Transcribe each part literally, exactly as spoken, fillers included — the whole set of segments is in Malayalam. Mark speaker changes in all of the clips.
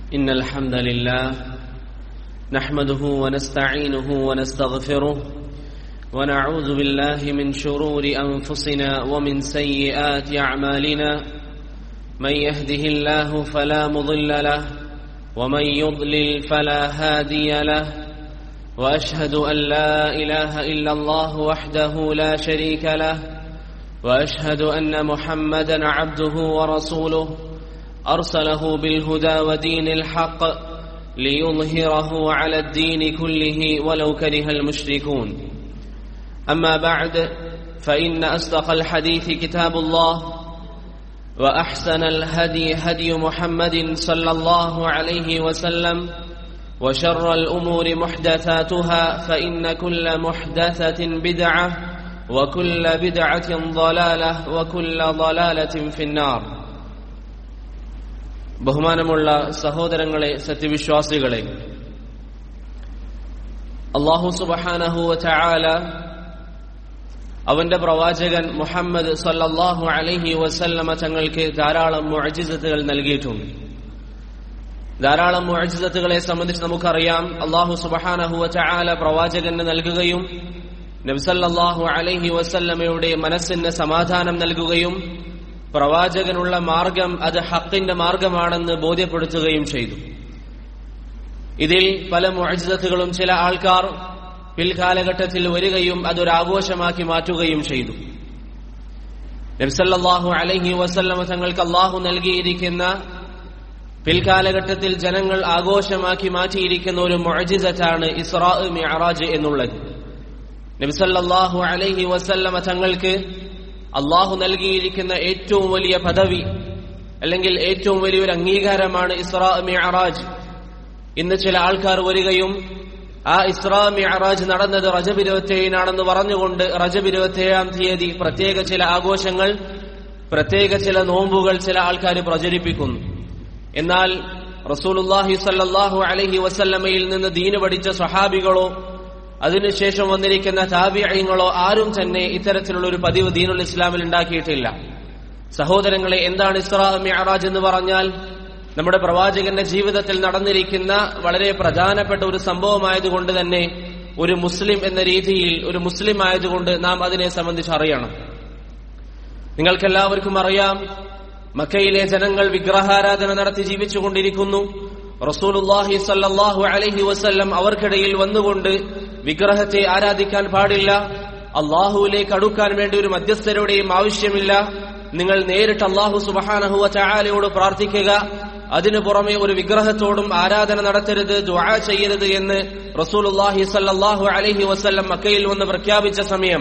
Speaker 1: إن الحمد لله نحمده ونستعينه ونستغفره ونعوذ بالله من شرور أنفسنا ومن سيئات أعمالنا من يهده الله فلا مضل له ومن يضلل فلا هادي له وأشهد أن لا إله إلا الله وحده لا شريك له وأشهد أن محمدا عبده ورسوله أرسله بالهدى ودين الحق ليظهره على الدين كله ولو كره المشركون. أما بعد فإن أصدق الحديث كتاب الله وأحسن الهدي هدي محمد صلى الله عليه وسلم وشر الأمور محدثاتها فإن كل محدثة بدعة وكل بدعة ضلالة وكل ضلالة في النار. ബഹുമാനമുള്ള സഹോദരങ്ങളെ, സത്യവിശ്വാസികളെ, അല്ലാഹു സുബ്ഹാനഹു വ തആല അവന്റെ പ്രവാചകൻ മുഹമ്മദ് സല്ലല്ലാഹു അലൈഹി വസല്ലമ തങ്ങൾക്ക് ധാരാളം മുഅ്ജിസത്തുകൾ നൽകിയിട്ടുണ്ട്. ധാരാളം മുഅ്ജിസത്തുകളെ സംബന്ധിച്ച് നമുക്കറിയാം. അല്ലാഹു സുബ്ഹാനഹു വ തആല പ്രവാചകന് നൽകുകയും നബി സല്ലല്ലാഹു അലൈഹി വസല്ലമയുടെ മനസ്സിന് സമാധാനം നൽകുകയും പ്രവാചകനുള്ള മാർഗം അത് ഹക്കിന്റെ മാർഗമാണെന്ന് ബോധ്യപ്പെടുത്തുകയും ചെയ്തു. ഇതിൽ പല മുഅ്ജിസത്തുകളും ചില ആൾക്കാർ പിൽക്കാലഘട്ടത്തിൽ വരികയും അതൊരാഘോഷമാക്കി മാറ്റുകയും ചെയ്തു. നബി സല്ലല്ലാഹു അലൈഹി വസല്ലമ തങ്ങൾക്ക് അല്ലാഹു നൽകിയിരിക്കുന്ന പിൽക്കാലഘട്ടത്തിൽ ജനങ്ങൾ ആഘോഷമാക്കി മാറ്റിയിരിക്കുന്ന ഒരു മുഅ്ജിസത്താണ് ഇസ്റാ മിഅ്റാജ് എന്നുള്ളത്. നബി സല്ലല്ലാഹു അലൈഹി വസല്ലമ തങ്ങൾക്ക് അള്ളാഹു നൽകിയിരിക്കുന്ന ഏറ്റവും വലിയ പദവി അല്ലെങ്കിൽ ഏറ്റവും വലിയൊരു അംഗീകാരമാണ് ഇസ്റാ മിഅ്റാജ്. ഇന്ന് ചില ആൾക്കാർ വരികയും ആ ഇസ്റാ മിഅ്റാജ് നടന്നത് റജബ് ഇരുപത്തിയേഴിനാണെന്ന് പറഞ്ഞുകൊണ്ട് റജബ് ഇരുപത്തിയേഴാം തീയതി പ്രത്യേക ചില ആഘോഷങ്ങൾ, പ്രത്യേക ചില നോമ്പുകൾ ചില ആൾക്കാർ പ്രചരിപ്പിക്കുന്നു. എന്നാൽ റസൂലുള്ളാഹി സ്വല്ലല്ലാഹു അലൈഹി വസല്ലമയിൽ നിന്ന് ദീന് പഠിച്ച സ്വഹാബികളോ അതിനുശേഷം വന്നിരിക്കുന്ന താബിഈങ്ങളോ ആരും തന്നെ ഇത്തരത്തിലുള്ള ഒരു പതിവ് ദീനുൽ ഇസ്ലാമിൽ ഉണ്ടാക്കിയിട്ടില്ല. സഹോദരങ്ങളെ, എന്താണ് ഇസ്റാ മിഅ്റാജ് എന്ന് പറഞ്ഞാൽ? നമ്മുടെ പ്രവാചകന്റെ ജീവിതത്തിൽ നടന്നിരിക്കുന്ന വളരെ പ്രധാനപ്പെട്ട ഒരു സംഭവമായതുകൊണ്ട് തന്നെ ഒരു മുസ്ലിം എന്ന രീതിയിൽ, ഒരു മുസ്ലിം ആയതുകൊണ്ട് നാം അതിനെ സംബന്ധിച്ച് അറിയണം. നിങ്ങൾക്കെല്ലാവർക്കും അറിയാം, മക്കയിലെ ജനങ്ങൾ വിഗ്രഹാരാധന നടത്തി ജീവിച്ചുകൊണ്ടിരിക്കുന്നു. റസൂലുള്ളാഹി സ്വല്ലല്ലാഹു അലൈഹി വസല്ലം അവർക്കിടയിൽ വന്നുകൊണ്ട് വിഗ്രഹത്തെ ആരാധിക്കാൻ പാടില്ല, അള്ളാഹുവിലേക്ക് അടുക്കാൻ വേണ്ടി ഒരു മധ്യസ്ഥരുടെയും ആവശ്യമില്ല, നിങ്ങൾ നേരിട്ട് അള്ളാഹു സുബ്ഹാനഹു വ തആലയോട് പ്രാർത്ഥിക്കുക, അതിനു പുറമെ ഒരു വിഗ്രഹത്തോടും ആരാധന നടത്തരുത്, ദുആ ചെയ്യരുത് എന്ന് റസൂലുള്ളാഹി സ്വല്ലല്ലാഹു അലൈഹി വസല്ലം മക്കയിൽ വന്ന് പ്രഖ്യാപിച്ച സമയം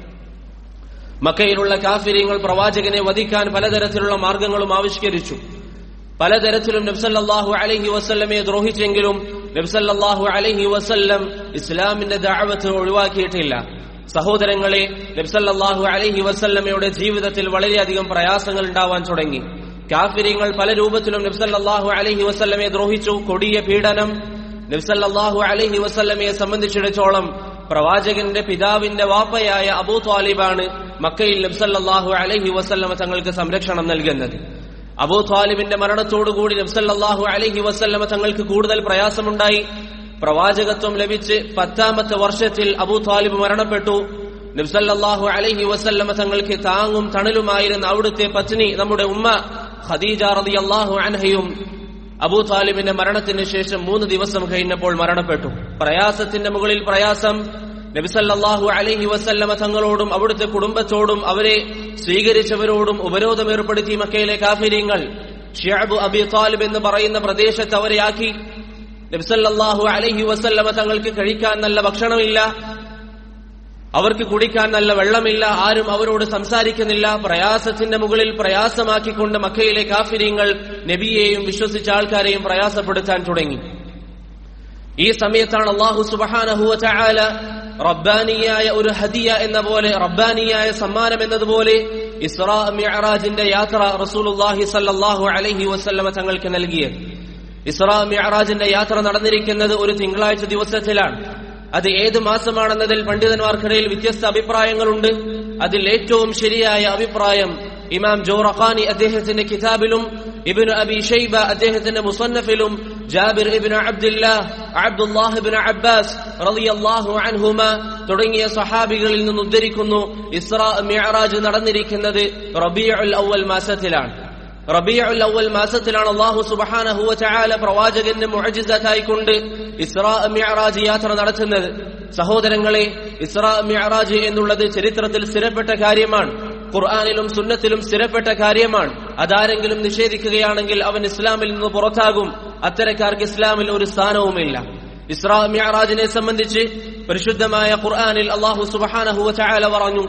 Speaker 1: മക്കയിലുള്ള കാഫിരീങ്ങൾ പ്രവാചകനെ വധിക്കാൻ പലതരത്തിലുള്ള മാർഗങ്ങളും ആവിഷ്കരിച്ചു. പലതരത്തിലും നബി സല്ലല്ലാഹു അലൈഹി വസല്ലമയെ ദ്രോഹിച്ചെങ്കിലും നബി സല്ലല്ലാഹു അലൈഹി വസല്ലം ഇസ്ലാമിന്റെ ദഅവത്ത് ഒഴിവാക്കിയിട്ടില്ല. സഹോദരങ്ങളെ, നബി സല്ലല്ലാഹു അലൈഹി വസല്ലമയുടെ ജീവിതത്തിൽ വളരെയധികം പ്രയാസങ്ങൾ ഉണ്ടാവാൻ തുടങ്ങി. കാഫിരീങ്ങൾ പല രൂപത്തിലും നബി സല്ലല്ലാഹു അലൈഹി വസല്ലമയെ ദ്രോഹിച്ചു. കൊടിയ പീഡനം. നബി സല്ലല്ലാഹു അലൈഹി വസല്ലമയെ സംബന്ധിച്ചിടത്തോളം പ്രവാചകന്റെ പിതാവിന്റെ വാപ്പയായ അബൂ ത്വാലിബാണ് മക്കയിൽ നബി സല്ലല്ലാഹു അലൈഹി വസല്ലമ തങ്ങൾക്ക് സംരക്ഷണം നൽകുന്നത്. അബൂ ത്വാലിബിന്റെ മരണത്തോടുകൂടി നബി സല്ലല്ലാഹു അലൈഹി വസല്ലമ തങ്ങൾക്ക് കൂടുതൽ പ്രയാസമുണ്ടായി. പ്രവാചകത്വം ലഭിച്ച് പത്താമത്തെ വർഷത്തിൽ അബൂ ത്വാലിബ് മരണപ്പെട്ടു. നബി സല്ലല്ലാഹു അലൈഹി വസല്ലമ തങ്ങൾക്ക് താങ്ങും തണലുമായിരുന്ന അവിടുത്തെ പത്നി നമ്മുടെ ഉമ്മ ഖദീജ റളിയല്ലാഹു അൻഹയും അബൂ ത്വാലിബിന്റെ മരണത്തിന് ശേഷം മൂന്ന് ദിവസം കഴിഞ്ഞപ്പോൾ മരണപ്പെട്ടു. പ്രയാസത്തിന്റെ മുകളിൽ പ്രയാസം. നബി സല്ലല്ലാഹു അലൈഹി വസല്ലമ തങ്ങളോടും അവിടുത്തെ കുടുംബത്തോടും അവരെ സ്വീകരിച്ചവരോടും ഉപരോധം ഏർപ്പെടുത്തി മക്കയിലെ കാഫിരീങ്ങൾ. ശിഅബ് അബീ ത്വാലിബ് എന്ന് പറയുന്ന പ്രദേശത്ത് അവരെ ആക്കി. നബി സല്ലല്ലാഹു അലൈഹി വസല്ലമ തങ്ങൾക്ക് കഴിക്കാൻ നല്ല ഭക്ഷണമില്ല, അവർക്ക് കുടിക്കാൻ നല്ല വെള്ളമില്ല, ആരും അവരോട് സംസാരിക്കുന്നില്ല. പ്രയാസത്തിന്റെ മുകളിൽ പ്രയാസമാക്കിക്കൊണ്ട് മക്കയിലെ കാഫിരീങ്ങൾ നബിയെയും വിശ്വസിച്ച ആൾക്കാരെയും പ്രയാസപ്പെടുത്താൻ തുടങ്ങി. ഈ സമയത്താണ് അല്ലാഹു സുബ്ഹാനഹു വ തആല റബ്ബാനിയായ ഒരു ഹദിയ എന്ന പോലെ, റബ്ബാനിയായ സമ്മാനം എന്നതുപോലെ ഇസ്റാ മിഅ്റാജിന്റെ യാത്ര റസൂലുള്ളാഹി സ്വല്ലല്ലാഹു അലൈഹി വസല്ലമ തങ്ങൾക്ക് നൽകിയത്. ഇസ്റാ മിഅ്റാജിന്റെ യാത്ര നടന്നിരിക്കുന്നത് ഒരു തിങ്കളാഴ്ച ദിവസത്തിലാണ്. അത് ഏത് മാസമാണെന്നതിൽ പണ്ഡിതന്മാർക്കിടയിൽ വ്യത്യസ്ത അഭിപ്രായങ്ങളുണ്ട്. അതിൽ ഏറ്റവും ശരിയായ അഭിപ്രായം ഇമാം ജോറഖാനി അദ്ദേഹത്തിന്റെ കിതാബിലും ഇബ്നു അബി ഷൈബ അദ്ദേഹത്തിന്റെ മുസന്നഫിലും Jabir Ibn Abdullah, Abdullah Ibn Abbas റളിയല്ലാഹു അൻഹുമ തുടങ്ങിയ സ്വഹാബികളിൽ നിന്ന് ഉദ്ധരിക്കുന്നു, ഇസ്രാ മിഅ്റാജ് നടന്നിരിക്കുന്നത് റബീഉൽ അവ്വൽ മാസത്തിലാണ്. റബീഉൽ അവ്വൽ മാസത്തിലാണ് അല്ലാഹു സുബ്ഹാനഹു വ തആല പ്രവാചകന്റെ മുഅ്ജിസത്തായി കൊണ്ട് ഇസ്രാ മിഅ്റാജ് യാത്ര നടത്തുന്നത്. സഹോദരങ്ങളെ, ഇസ്രാ മിഅ്റാജ് എന്നുള്ളത് ചരിത്രത്തിൽ സ്ഥിരപ്പെട്ട കാര്യമാണ്, ഖുർആനിലും സുന്നത്തിലും സ്ഥിരപ്പെട്ട കാര്യമാണ്. അതാരെങ്കിലും നിഷേധിക്കുകയാണെങ്കിൽ അവൻ ഇസ്ലാമിൽ നിന്ന് പുറത്താകും. അത്തരക്കാർക്ക് ഇസ്ലാമിൽ ഒരു സ്ഥാനവുമില്ല. ഇസ്രാ മിഅ്റാജിനെ സംബന്ധിച്ച് പരിശുദ്ധമായ ഖുർആനിൽ അല്ലാഹു സുബ്ഹാനഹു വ തആല പറഞ്ഞു,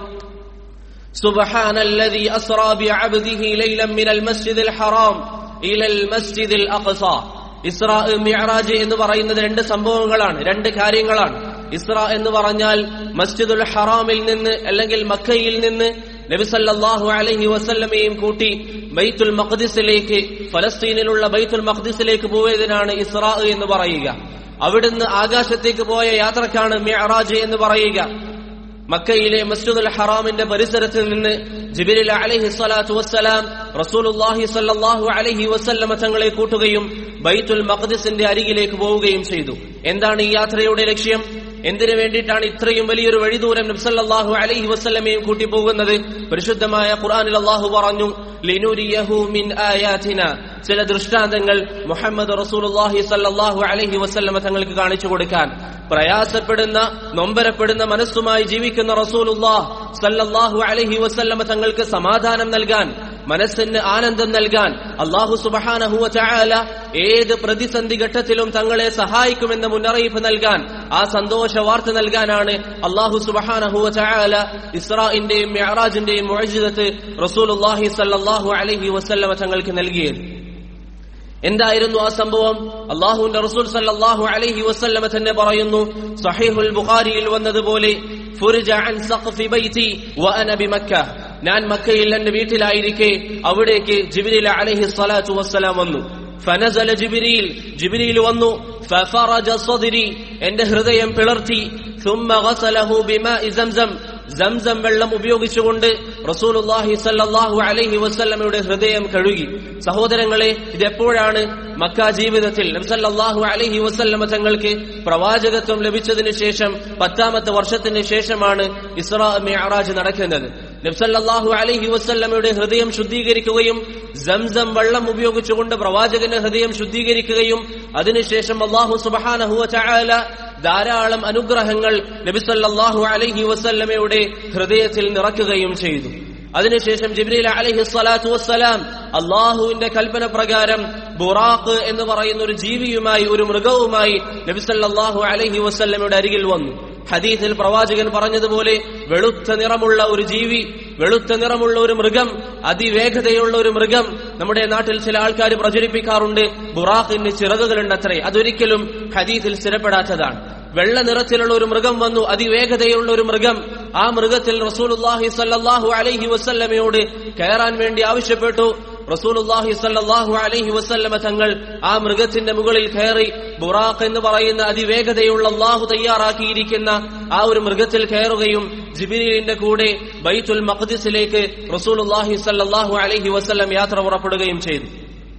Speaker 1: സുബ്ഹാനല്ലദീ അസ്റാ ബിഅബ്ദിഹി ലൈലൻ മിനൽ മസ്ജിദിൽ ഹറാം ഇലൽ മസ്ജിദിൽ അഖ്സാ. ഇസ്രാ മിഅ്റാജ് എന്ന് പറയുന്നത് രണ്ട് സംഭവങ്ങളാണ്, രണ്ട് കാര്യങ്ങളാണ്. ഇസ്രാ എന്ന് പറഞ്ഞാൽ മസ്ജിദുൽ ഹറാമിൽ നിന്ന് അല്ലെങ്കിൽ മക്കയിൽ നിന്ന് നബി സല്ലല്ലാഹു അലൈഹി വസല്ലമയെയും കൂട്ടി ബൈത്തുൽ മഖ്ദിസിലേക്ക്, ഫലസ്തീനിലുള്ള ബൈത്തുൽ മഖ്ദിസിലേക്ക് പോയതിനാണ് ഇസ്രാ എന്ന് പറയുക. അവിടുന്ന് ആകാശത്തേക്ക് പോയ യാത്രക്കാണ് മിഅ്റാജ് എന്ന് പറയുക. മക്കയിലെ മസ്ജിദുൽ ഹറാമിന്റെ പരിസരത്ത് നിന്ന് ജിബ്രീൽ അലൈഹി സ്വലാത്തു വസ്സലാം റസൂലുള്ളാഹി സ്വല്ലല്ലാഹു അലൈഹി വസല്ലമ തങ്ങളെ കൂട്ടുകയും ബൈത്തുൽ മഖ്ദിസിന്റെ അരികിലേക്ക് പോവുകയും ചെയ്തു. എന്താണ് ഈ യാത്രയുടെ ലക്ഷ്യം? എന്തിനു വേണ്ടിയിട്ടാണ് ഇത്രയും വലിയൊരു വഴിദൂരം നബി സല്ലല്ലാഹു അലൈഹി വസല്ലമയും കൂട്ടി പോകുന്നത്? പരിശുദ്ധമായ ഖുർആനിൽ അല്ലാഹു പറഞ്ഞു, ലിനുരിയഹു മിൻ ആയാതിനാ, ചില ദൃഷ്ടാന്തങ്ങൾ മുഹമ്മദ് റസൂലുള്ളാഹി സല്ലല്ലാഹു അലൈഹി വസല്ലമ തങ്ങൾക്ക് കാണിച്ചു കൊടുക്കാൻ. പ്രയാസപ്പെടുന്ന, നൊമ്പരപ്പെടുന്ന മനസ്സുമായി ജീവിക്കുന്ന റസൂലുള്ളാഹി സല്ലല്ലാഹു അലൈഹി വസല്ലമ തങ്ങൾക്ക് സമാധാനം നൽകാൻ, മനസ്സിന് ആനന്ദം നൽകാൻ അല്ലാഹു സുബ്ഹാനഹു വ തആല ഏത് പ്രതിസന്ധി ഘട്ടത്തിലും തങ്ങളെ സഹായിക്കുമെന്ന മുന്നറിയിപ്പ് നൽകാൻ, ആ സന്തോഷ വാർത്ത നൽകാനാണ് അല്ലാഹു സുബ്ഹാനഹു വ തആല ഇസ്രാഇന്റെയും മിഅ്റാജിന്റെയും മുഅ്ജിസത്ത് റസൂലുള്ളാഹി സല്ലല്ലാഹു അലൈഹി വസല്ലമ തങ്ങൾക്ക് നൽകിയത്. എന്തായിരുന്നു ആ സംഭവം? അല്ലാഹുവിന്റെ റസൂൽ സല്ലല്ലാഹു അലൈഹി വസല്ലമ തന്നെ പറയുന്നു, സഹീഹുൽ ബുഖാരിയിൽ വന്നതുപോലെ, ഫുർജ അൻ സഖഫി ബൈതി വഅന ബിമക്ക, ഞാൻ മക്കയിൽ എന്റെ വീട്ടിലായിരിക്കെ അവിടേക്ക് ജിബ്രീൽ അലൈഹി സ്വലാത്തു വസ്സലാം വന്നു. ഫനസല ജിബ്രീൽ, ജിബ്രീൽ വന്നു. ഫഫറജ സദ്രി, എന്റെ ഹൃദയം പിളർത്തി. ثم غسله بماء زمزم, സംസം വെള്ളം ഉപയോഗിച്ചുകൊണ്ട് റസൂലുള്ളാഹി സ്വല്ലല്ലാഹു അലൈഹി വസല്ലമയുടെ ഹൃദയം കഴുകി. സഹോദരങ്ങളെ, ഇതെപ്പോഴാണ്? മക്ക ജീവിതത്തിൽ നബി സല്ലല്ലാഹു അലൈഹി വസല്ലമ തങ്ങൾക്ക് പ്രവാചകത്വം ലഭിച്ചതിനു ശേഷം പത്താമത്തെ വർഷത്തിന് ശേഷമാണ് ഇസ്രാ മിഅ്റാജ് നടക്കുന്നത്. നബി സല്ലല്ലാഹു അലൈഹി വസല്ലമയുടെ ഹൃദയം ശുദ്ധീകരിക്കുകയും സംസം വെള്ളം ഉപയോഗിച്ചുകൊണ്ട് പ്രവാചകന്റെ ഹൃദയം ശുദ്ധീകരിക്കുകയും അതിനുശേഷം അല്ലാഹു സുബ്ഹാനഹു വ തആല ധാരാളം അനുഗ്രഹങ്ങൾ നബി സല്ലല്ലാഹു അലൈഹി വസല്ലമയുടെ ഹൃദയത്തിൽ നിറയ്ക്കുകയും ചെയ്തു. അതിനുശേഷം ജിബ്രീൽ അലൈഹി സ്വലാത്തു വസ്സലാം അല്ലാഹുവിന്റെ കൽപ്പന പ്രകാരം ബുറാഖ് എന്ന് പറയുന്ന ഒരു ജീവിയുമായി, ഒരു മൃഗവുമായി നബി സല്ലല്ലാഹു അലൈഹി വസല്ലമയുടെ അരികിൽ വന്നു. ഹദീസിൽ പ്രവാചകൻ പറഞ്ഞതുപോലെ, വെളുത്ത നിറമുള്ള ഒരു ജീവി, വെളുത്ത നിറമുള്ള ഒരു മൃഗം, അതിവേഗതയുള്ള ഒരു മൃഗം. നമ്മുടെ നാട്ടിൽ ചില ആൾക്കാർ പ്രചരിപ്പിക്കാറുണ്ട്, ബുറാഖിന് ചിറകുകളുണ്ടത്രേ. അതൊരിക്കലും ഹദീസിൽ സ്ഥിരപ്പെടാത്തതാണ്. വെള്ള നിറത്തിലുള്ള ഒരു മൃഗം വന്നു, അതിവേഗതയുള്ള ഒരു മൃഗം. ആ മൃഗത്തിൽ റസൂലുള്ളാഹി സ്വല്ലല്ലാഹു അലൈഹി വസല്ലമയോട് കയറാൻ വേണ്ടി ആവശ്യപ്പെട്ടു. റസൂലുള്ളാഹി സ്വല്ലല്ലാഹു അലൈഹി വസല്ലമ തങ്ങൾ ആ മൃഗത്തിന്റെ മുകളിൽ കയറി ബുറാഖ് എന്ന് പറയുന്ന അതിവേഗതയുള്ള അല്ലാഹു തയ്യാറാക്കിയിരിക്കുന്ന ആ ഒരു മൃഗത്തിൽ കയറുകയും ജിബ്രീലിന്റെ കൂടെ ബൈത്തുൽ മഖ്ദിസിലേക്ക് റസൂലുള്ളാഹി സ്വല്ലല്ലാഹു അലൈഹി വസല്ലം യാത്ര പുറപ്പെടുകയും ചെയ്തു.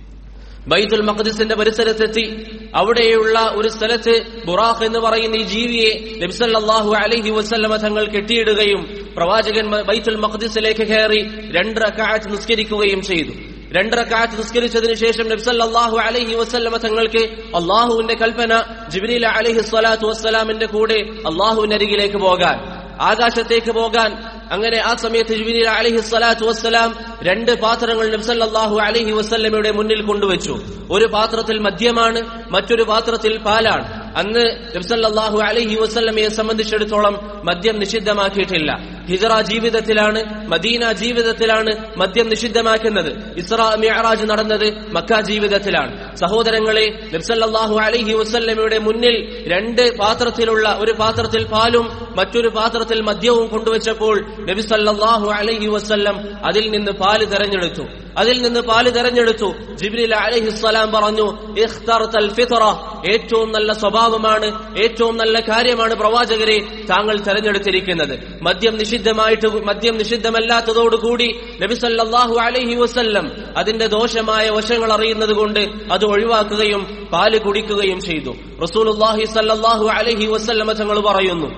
Speaker 1: ബൈത്തുൽ മഖ്ദിസിന്റെ പരിസരത്തെത്തി. അവിടെയുള്ള ഒരു സ്ഥലത്ത് ബുറാഖ് എന്ന് പറയുന്ന ഈ ജീവിയെ നബി സല്ലല്ലാഹു അലൈഹി വസല്ലമ തങ്ങൾ കെട്ടിയിടുകയും പ്രവാചകൻ ബൈത്തുൽ മഖ്ദിസിലേക്ക് കയറി രണ്ട് റക്അത്ത് നിസ്കരിക്കുകയും ചെയ്തു. രണ്ട് റക്അത്ത് നിസ്കരിച്ചതിനു ശേഷം നബി സല്ലല്ലാഹു അലൈഹി വസല്ലമ തങ്ങൾക്ക് അല്ലാഹുവിന്റെ കൽപ്പന ജിബ്രീൽ അലൈഹി സ്വലാത്തു വസ്സലാമിന്റെ കൂടെ അല്ലാഹുവിന്റെ അരികിലേക്ക് പോകാൻ, ആകാശത്തേക്ക് പോകാൻ. അങ്ങനെ ആ സമയത്ത് ജിബ്രീൽ അലൈഹി സ്വലാത്തു വസ്സലാം രണ്ട് പാത്രങ്ങൾ നബി സല്ലല്ലാഹു അലൈഹി വസല്ലമയുടെ മുന്നിൽ കൊണ്ടുവച്ചു. ഒരു പാത്രത്തിൽ മദ്യമാണ്, മറ്റൊരു പാത്രത്തിൽ പാലാണ്. അന്ന് നബി സല്ലല്ലാഹു അലൈഹി വസല്ലമയെ സംബന്ധിച്ചിടത്തോളം മദ്യം നിഷിദ്ധമാക്കിയിട്ടില്ല. ഹിജ്റ ജീവിതത്തിലാണ്, മദീന ജീവിതത്തിലാണ് മദ്യം നിഷിദ്ധമാക്കുന്നത്. ഇസ്രാ മിഅ്റാജ് നടന്നത് മക്ക ജീവിതത്തിലാണ്. സഹോദരങ്ങളെ, നബി സല്ലല്ലാഹു അലൈഹി വസല്ലമയുടെ മുന്നിൽ രണ്ട് പാത്രത്തിലുള്ള, ഒരു പാത്രത്തിൽ പാലും മറ്റൊരു പാത്രത്തിൽ മദ്യവും കൊണ്ടുവച്ചപ്പോൾ നബി സല്ലല്ലാഹു അലൈഹി വസല്ലം അതിൽ നിന്ന് പാല് തെരഞ്ഞെടുത്തു. അതിൽ നിന്ന് പാല് തെരഞ്ഞെടുത്തു. ജിബ്രീൽ അലൈഹിസ്സലാം പറഞ്ഞു, ഇഖ്തർതൽ ഫിത്ര, ഏറ്റവും നല്ല സ്വഭാവമാണ്, ഏറ്റവും നല്ല കാര്യമാണ് പ്രവാചകരെ താങ്കൾ തെരഞ്ഞെടുത്തിരിക്കുന്നത്. മദ്യം നിഷിദ്ധ നിഷിദ്ധമായിട്ട് മദ്യം നിഷിദ്ധമല്ലാത്തതോടുകൂടി നബി സല്ലല്ലാഹു അലൈഹി വസല്ലം അതിന്റെ ദോഷമായ വശങ്ങൾ അറിയുന്നത് കൊണ്ട് അത് ഒഴിവാക്കുകയും പാല് കുടിക്കുകയും ചെയ്തു. റസൂലുള്ളാഹി സല്ലല്ലാഹു അലൈഹി വസല്ലം തങ്ങൾ പറയുന്നു,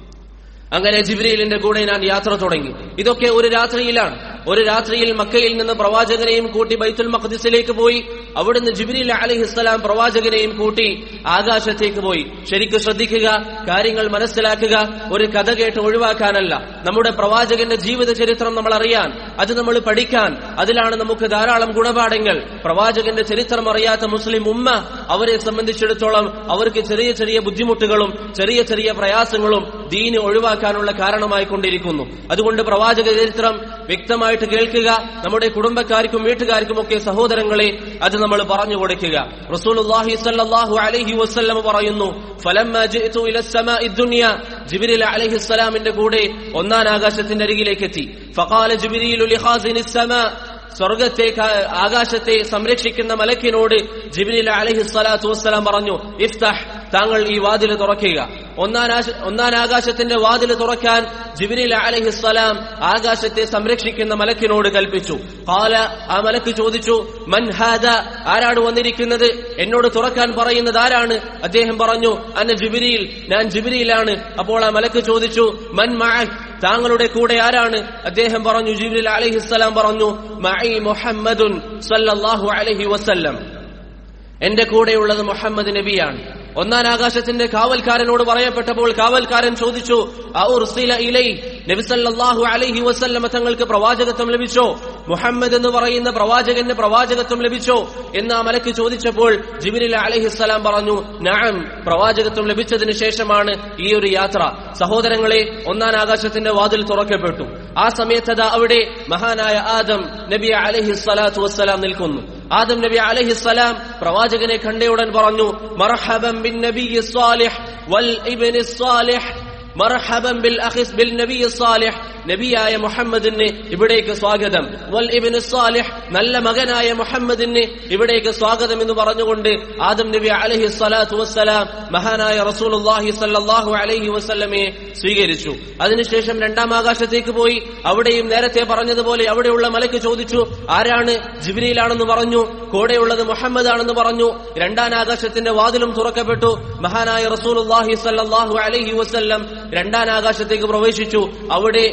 Speaker 1: അങ്ങനെ ജിബ്രീലിന്റെ കൂടെ ഞാൻ യാത്ര തുടങ്ങി. ഇതൊക്കെ ഒരു രാത്രിയിലാണ്. ഒരു രാത്രിയിൽ മക്കയിൽ നിന്ന് പ്രവാചകനെയും കൂട്ടി ബൈത്തുൽ മഖ്ദിസിലേക്ക് പോയി. അവിടുന്ന് ജിബ്രീൽ അലൈഹിസ്സലാം പ്രവാചകനെയും കൂട്ടി ആകാശത്തേക്ക് പോയി. ശരിക്കും ശ്രദ്ധിക്കുക, കാര്യങ്ങൾ മനസ്സിലാക്കുക. ഒരു കഥ കേട്ട് ഒഴിവാക്കാനല്ല, നമ്മുടെ പ്രവാചകന്റെ ജീവിത ചരിത്രം നമ്മൾ അറിയാൻ, അത് നമ്മൾ പഠിക്കാൻ, അതിലാണ് നമുക്ക് ധാരാളം ഗുണപാഠങ്ങൾ. പ്രവാചകന്റെ ചരിത്രം അറിയാത്ത മുസ്ലിം ഉമ്മ, അവരെ സംബന്ധിച്ചിടത്തോളം അവർക്ക് ചെറിയ ചെറിയ ബുദ്ധിമുട്ടുകളും ചെറിയ ചെറിയ പ്രയാസങ്ങളും ദീന് ഒഴിവാക്കാനുള്ള കാരണമായി കൊണ്ടിരിക്കുന്നു. അതുകൊണ്ട് പ്രവാചക ചരിത്രം വ്യക്തമായിട്ട് കേൾക്കുക. നമ്മുടെ കുടുംബക്കാർക്കും വീട്ടുകാർക്കും ഒക്കെ സഹോദരങ്ങളെ അത് നമ്മൾ പറഞ്ഞു കൊടുക്കുക. റസൂലുള്ളാഹി സ്വല്ലല്ലാഹു അലൈഹി വസല്ലം പറയുന്നു, ഫലമ്മ ജിഅതു ഇല സമാഇ ദുനിയ, ജിബ്രീൽ അലൈഹിസ്സലാമിന്റെ കൂടെ ഒന്നാം ആകാശത്തിന്റെ അരികിലേക്ക് എത്തി. ഫഖാല ജിബ്രീലു ലിഖാസിനി സമാ, സ്വർഗത്തെ ആകാശത്തെ സംരക്ഷിക്കുന്ന മലക്കിനോട് ജിബ്രീൽ അലൈഹിസ്സലാത്തു വസ്സലാം പറഞ്ഞു, ഇഫ്തഹ്, താങ്കൾ ഈ വാതിൽ തുറക്കുക. ഒന്നാം ആകാശത്തിന്റെ വാതിൽ തുറക്കാൻ ജിബ്രീൽ അലൈഹിസ്സലാം ആകാശത്തെ സംരക്ഷിക്കുന്ന മലക്കിനോട് കൽപ്പിച്ചു. ഖാല, ആ മലക്ക് ചോദിച്ചു, മൻ ഹാദ, ആരാണ് വന്നിരിക്കുന്നത്? എന്നോട് തുറക്കാൻ പറയുന്നത് ആരാണ്? അദ്ദേഹം പറഞ്ഞു, അന്ന ജിബ്രീൽ, ഞാൻ ജിബ്രീലാണ്. അപ്പോൾ ആ മലക്ക് ചോദിച്ചു, മൻ മഅക്, താങ്കളുടെ കൂടെ ആരാണ്? അദ്ദേഹം പറഞ്ഞു, ജിബ്രീൽ അലൈഹിസ്സലാം പറഞ്ഞു, മഅി മുഹമ്മദുൻ സല്ലല്ലാഹു അലൈഹി വസല്ലം, എന്റെ കൂടെയുള്ളത് മുഹമ്മദ് നബിയാണ്. ഒന്നാം ആകാശത്തിന്റെ കാവൽക്കാരനോട് പറയപ്പെട്ടപ്പോൾ കാവൽക്കാരൻ ചോദിച്ചു, അഉർസില ഇലൈ, നബി സല്ലല്ലാഹു അലൈഹി വസല്ലം തങ്ങൾക്ക് പ്രവാചകത്വം ലഭിച്ചോ? മുഹമ്മദ് എന്ന് പറയുന്ന പ്രവാചകന് പ്രവാചകത്വം ലഭിച്ചോ എന്ന് ആ മലക്ക് ചോദിച്ചപ്പോൾ ജിബ്രീൽ അലൈഹിസ്സലാം പറഞ്ഞു, നഅം, പ്രവാചകത്വം ലഭിച്ചതിന് ശേഷമാണ് ഈ ഒരു യാത്ര. സഹോദരങ്ങളെ, ഒന്നാം ആകാശത്തിന്റെ വാതിൽ തുറക്കപ്പെട്ടു. ആ സമയത്ത് അവിടെ മഹാനായ ആദം നബി അലൈഹിസ്സലാത്തു വസ്സലാം നിൽക്കുന്നു. ആദം നബി അലൈഹിസ്സലാം പ്രവാചകനെ കണ്ടയുടൻ പറഞ്ഞു, മർഹബൻ ബിൻ നബിയ്യി സ്വാലിഹ് വൽ ഇബ്നി സ്വാലിഹ്, മർഹബൻ ബിൽ അഖിസ് ബിൽ നബിയ്യി സ്വാലിഹ്, നബിയായ മുഹമ്മദിന് ഇവിടേക്ക് സ്വാഗതം, വൽ ഇബ്നു സ്വാലിഹ്, നല്ല മകനായ മുഹമ്മദിന് ഇവിടേക്ക് സ്വാഗതം എന്ന് പറഞ്ഞുകൊണ്ട് ആദം നബി അലൈഹി സ്വലാത്തു വസ്സലാം മഹാനായ റസൂലുള്ളാഹി സ്വല്ലല്ലാഹു അലൈഹി വസല്ലമയെ സ്വീകരിച്ചു. അതിനുശേഷം രണ്ടാം ആകാശത്തേക്ക് പോയി. അവിടെയും നേരത്തെ പറഞ്ഞതുപോലെ അവിടെയുള്ള മലക്ക് ചോദിച്ചു, ആരാണ്? ജിബ്രീലാണെന്ന് പറഞ്ഞു. കൂടെയുള്ളത് മുഹമ്മദ് ആണെന്ന് പറഞ്ഞു. രണ്ടാം ആകാശത്തിന്റെ വാതിലും തുറക്കപ്പെട്ടു. മഹാനായ റസൂലുള്ളാഹി സ്വല്ലല്ലാഹു അലൈഹി വസല്ലം രണ്ടാം ആകാശത്തേക്ക് പ്രവേശിച്ചു. അവിടെ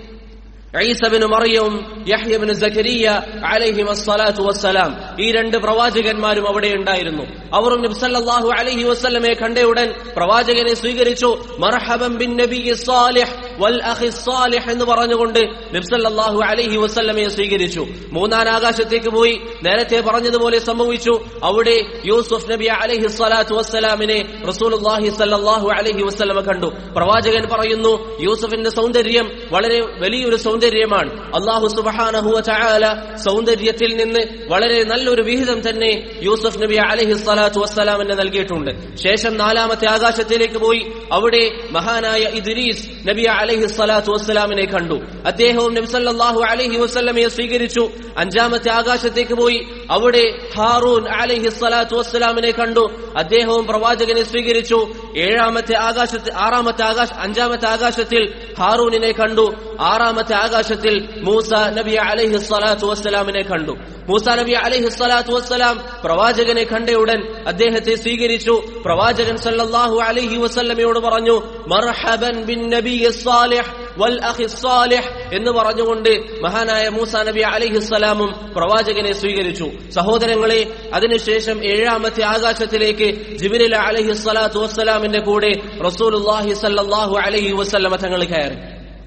Speaker 1: ഈസ ഇബ്നു മറിയം, യഹ്യ ഇബ്നു സക്കരിയ അലൈഹിമസ്സലാത്തു വസ്സലാം, ഈ രണ്ട് പ്രവാചകന്മാരും അവിടെ ഉണ്ടായിരുന്നു. അവർ നബി സല്ലല്ലാഹു അലൈഹി വസല്ലമയെ കണ്ടയുടൻ പ്രവാചകനെ സ്വീകരിച്ചു. മർഹബൻ ബിൻ നബിയ്യി സ്വാലിഹ് വൽ അഖി സ്വാലിഹ് എന്ന് പറഞ്ഞുകൊണ്ട് നബി സല്ലല്ലാഹു അലൈഹി വസല്ലമയെ സ്വീകരിച്ചു. മൂന്നാം ആകാശത്തേക്ക് പോയി. നേരത്തെ പറഞ്ഞതുപോലെ സംഭവിച്ചു. അവിടെ യൂസുഫ് നബി അലൈഹി സ്വലാത്തു വസ്സലാമിനെ റസൂലുള്ളാഹി സല്ലല്ലാഹു അലൈഹി വസല്ലമ കണ്ടു. പ്രവാചകൻ പറയുന്നു, യൂസുഫിന്റെ സൗന്ദര്യം വളരെ വലിയൊരു സൗന്ദര്യമാണ്. അല്ലാഹു സുബ്ഹാനഹു വ തആല സൗന്ദര്യത്തിൽ നിന്ന് വളരെ നല്ലൊരു വിഹിതം തന്നെ യൂസുഫ് നബി അലൈഹി സ്വലാത്തു വസ്സലാമിന് നൽകിയിട്ടുണ്ട്. ശേഷം നാലാമത്തെ ആകാശത്തിലേക്ക് പോയി. അവിടെ മഹാനായ ഇദ്രീസ് നബി അലൈഹി സ്വലാത്തു വസ്സലാമിനെ കണ്ടു. അദ്ദേഹവും നബി സല്ലല്ലാഹു അലൈഹി വസല്ലമയെ സ്വീകരിച്ചു. അഞ്ചാമത്തെ ആകാശത്തേക്ക് പോയി. അവിടെ ഹാറൂൻ അലൈഹി സ്വലാത്തു വസ്സലാമിനെ കണ്ടു. അദ്ദേഹവും പ്രവാചകനെ സ്വീകരിച്ചു. ഏഴാമത്തെ ആകാശത്തിൽ ആറാമത്തെ ആകാശ അഞ്ചാമത്തെ ആകാശത്തിൽ ഹാറൂനിനെ കണ്ടു. ആറാമത്തെ ആകാശത്തിൽ മൂസ നബി അലൈഹി സ്വലാത്തു വസ്സലാമിനെ കണ്ടു. മൂസ നബി അലൈഹി സ്വലാത്തു വസ്സലാം പ്രവാചകനെ കണ്ടയുടൻ അദ്ദേഹത്തെ സ്വീകരിച്ചു. പ്രവാചകൻ സല്ലല്ലാഹു അലൈഹി വസല്ലമയോട് പറഞ്ഞു, മർഹബൻ ബിൻ നബിയ്യി സ്വാലിഹ് വൽ അഖി സ്വാലിഹ് എന്ന് പറഞ്ഞുകൊണ്ട് മഹാനായ മൂസ നബി അലൈഹി സ്വലാമും പ്രവാചകനെ സ്വീകരിച്ചു. സഹോദരങ്ങളെ, അതിനുശേഷം ഏഴാമത്തെ ആകാശത്തിലേക്ക് ജിബ്രീൽ അലൈഹി സ്വലാത്തു വസ്സലാമിന്റെ കൂടെ റസൂലുള്ളാഹി സല്ലല്ലാഹു അലൈഹി വസല്ലമ തങ്ങൾ കയറി.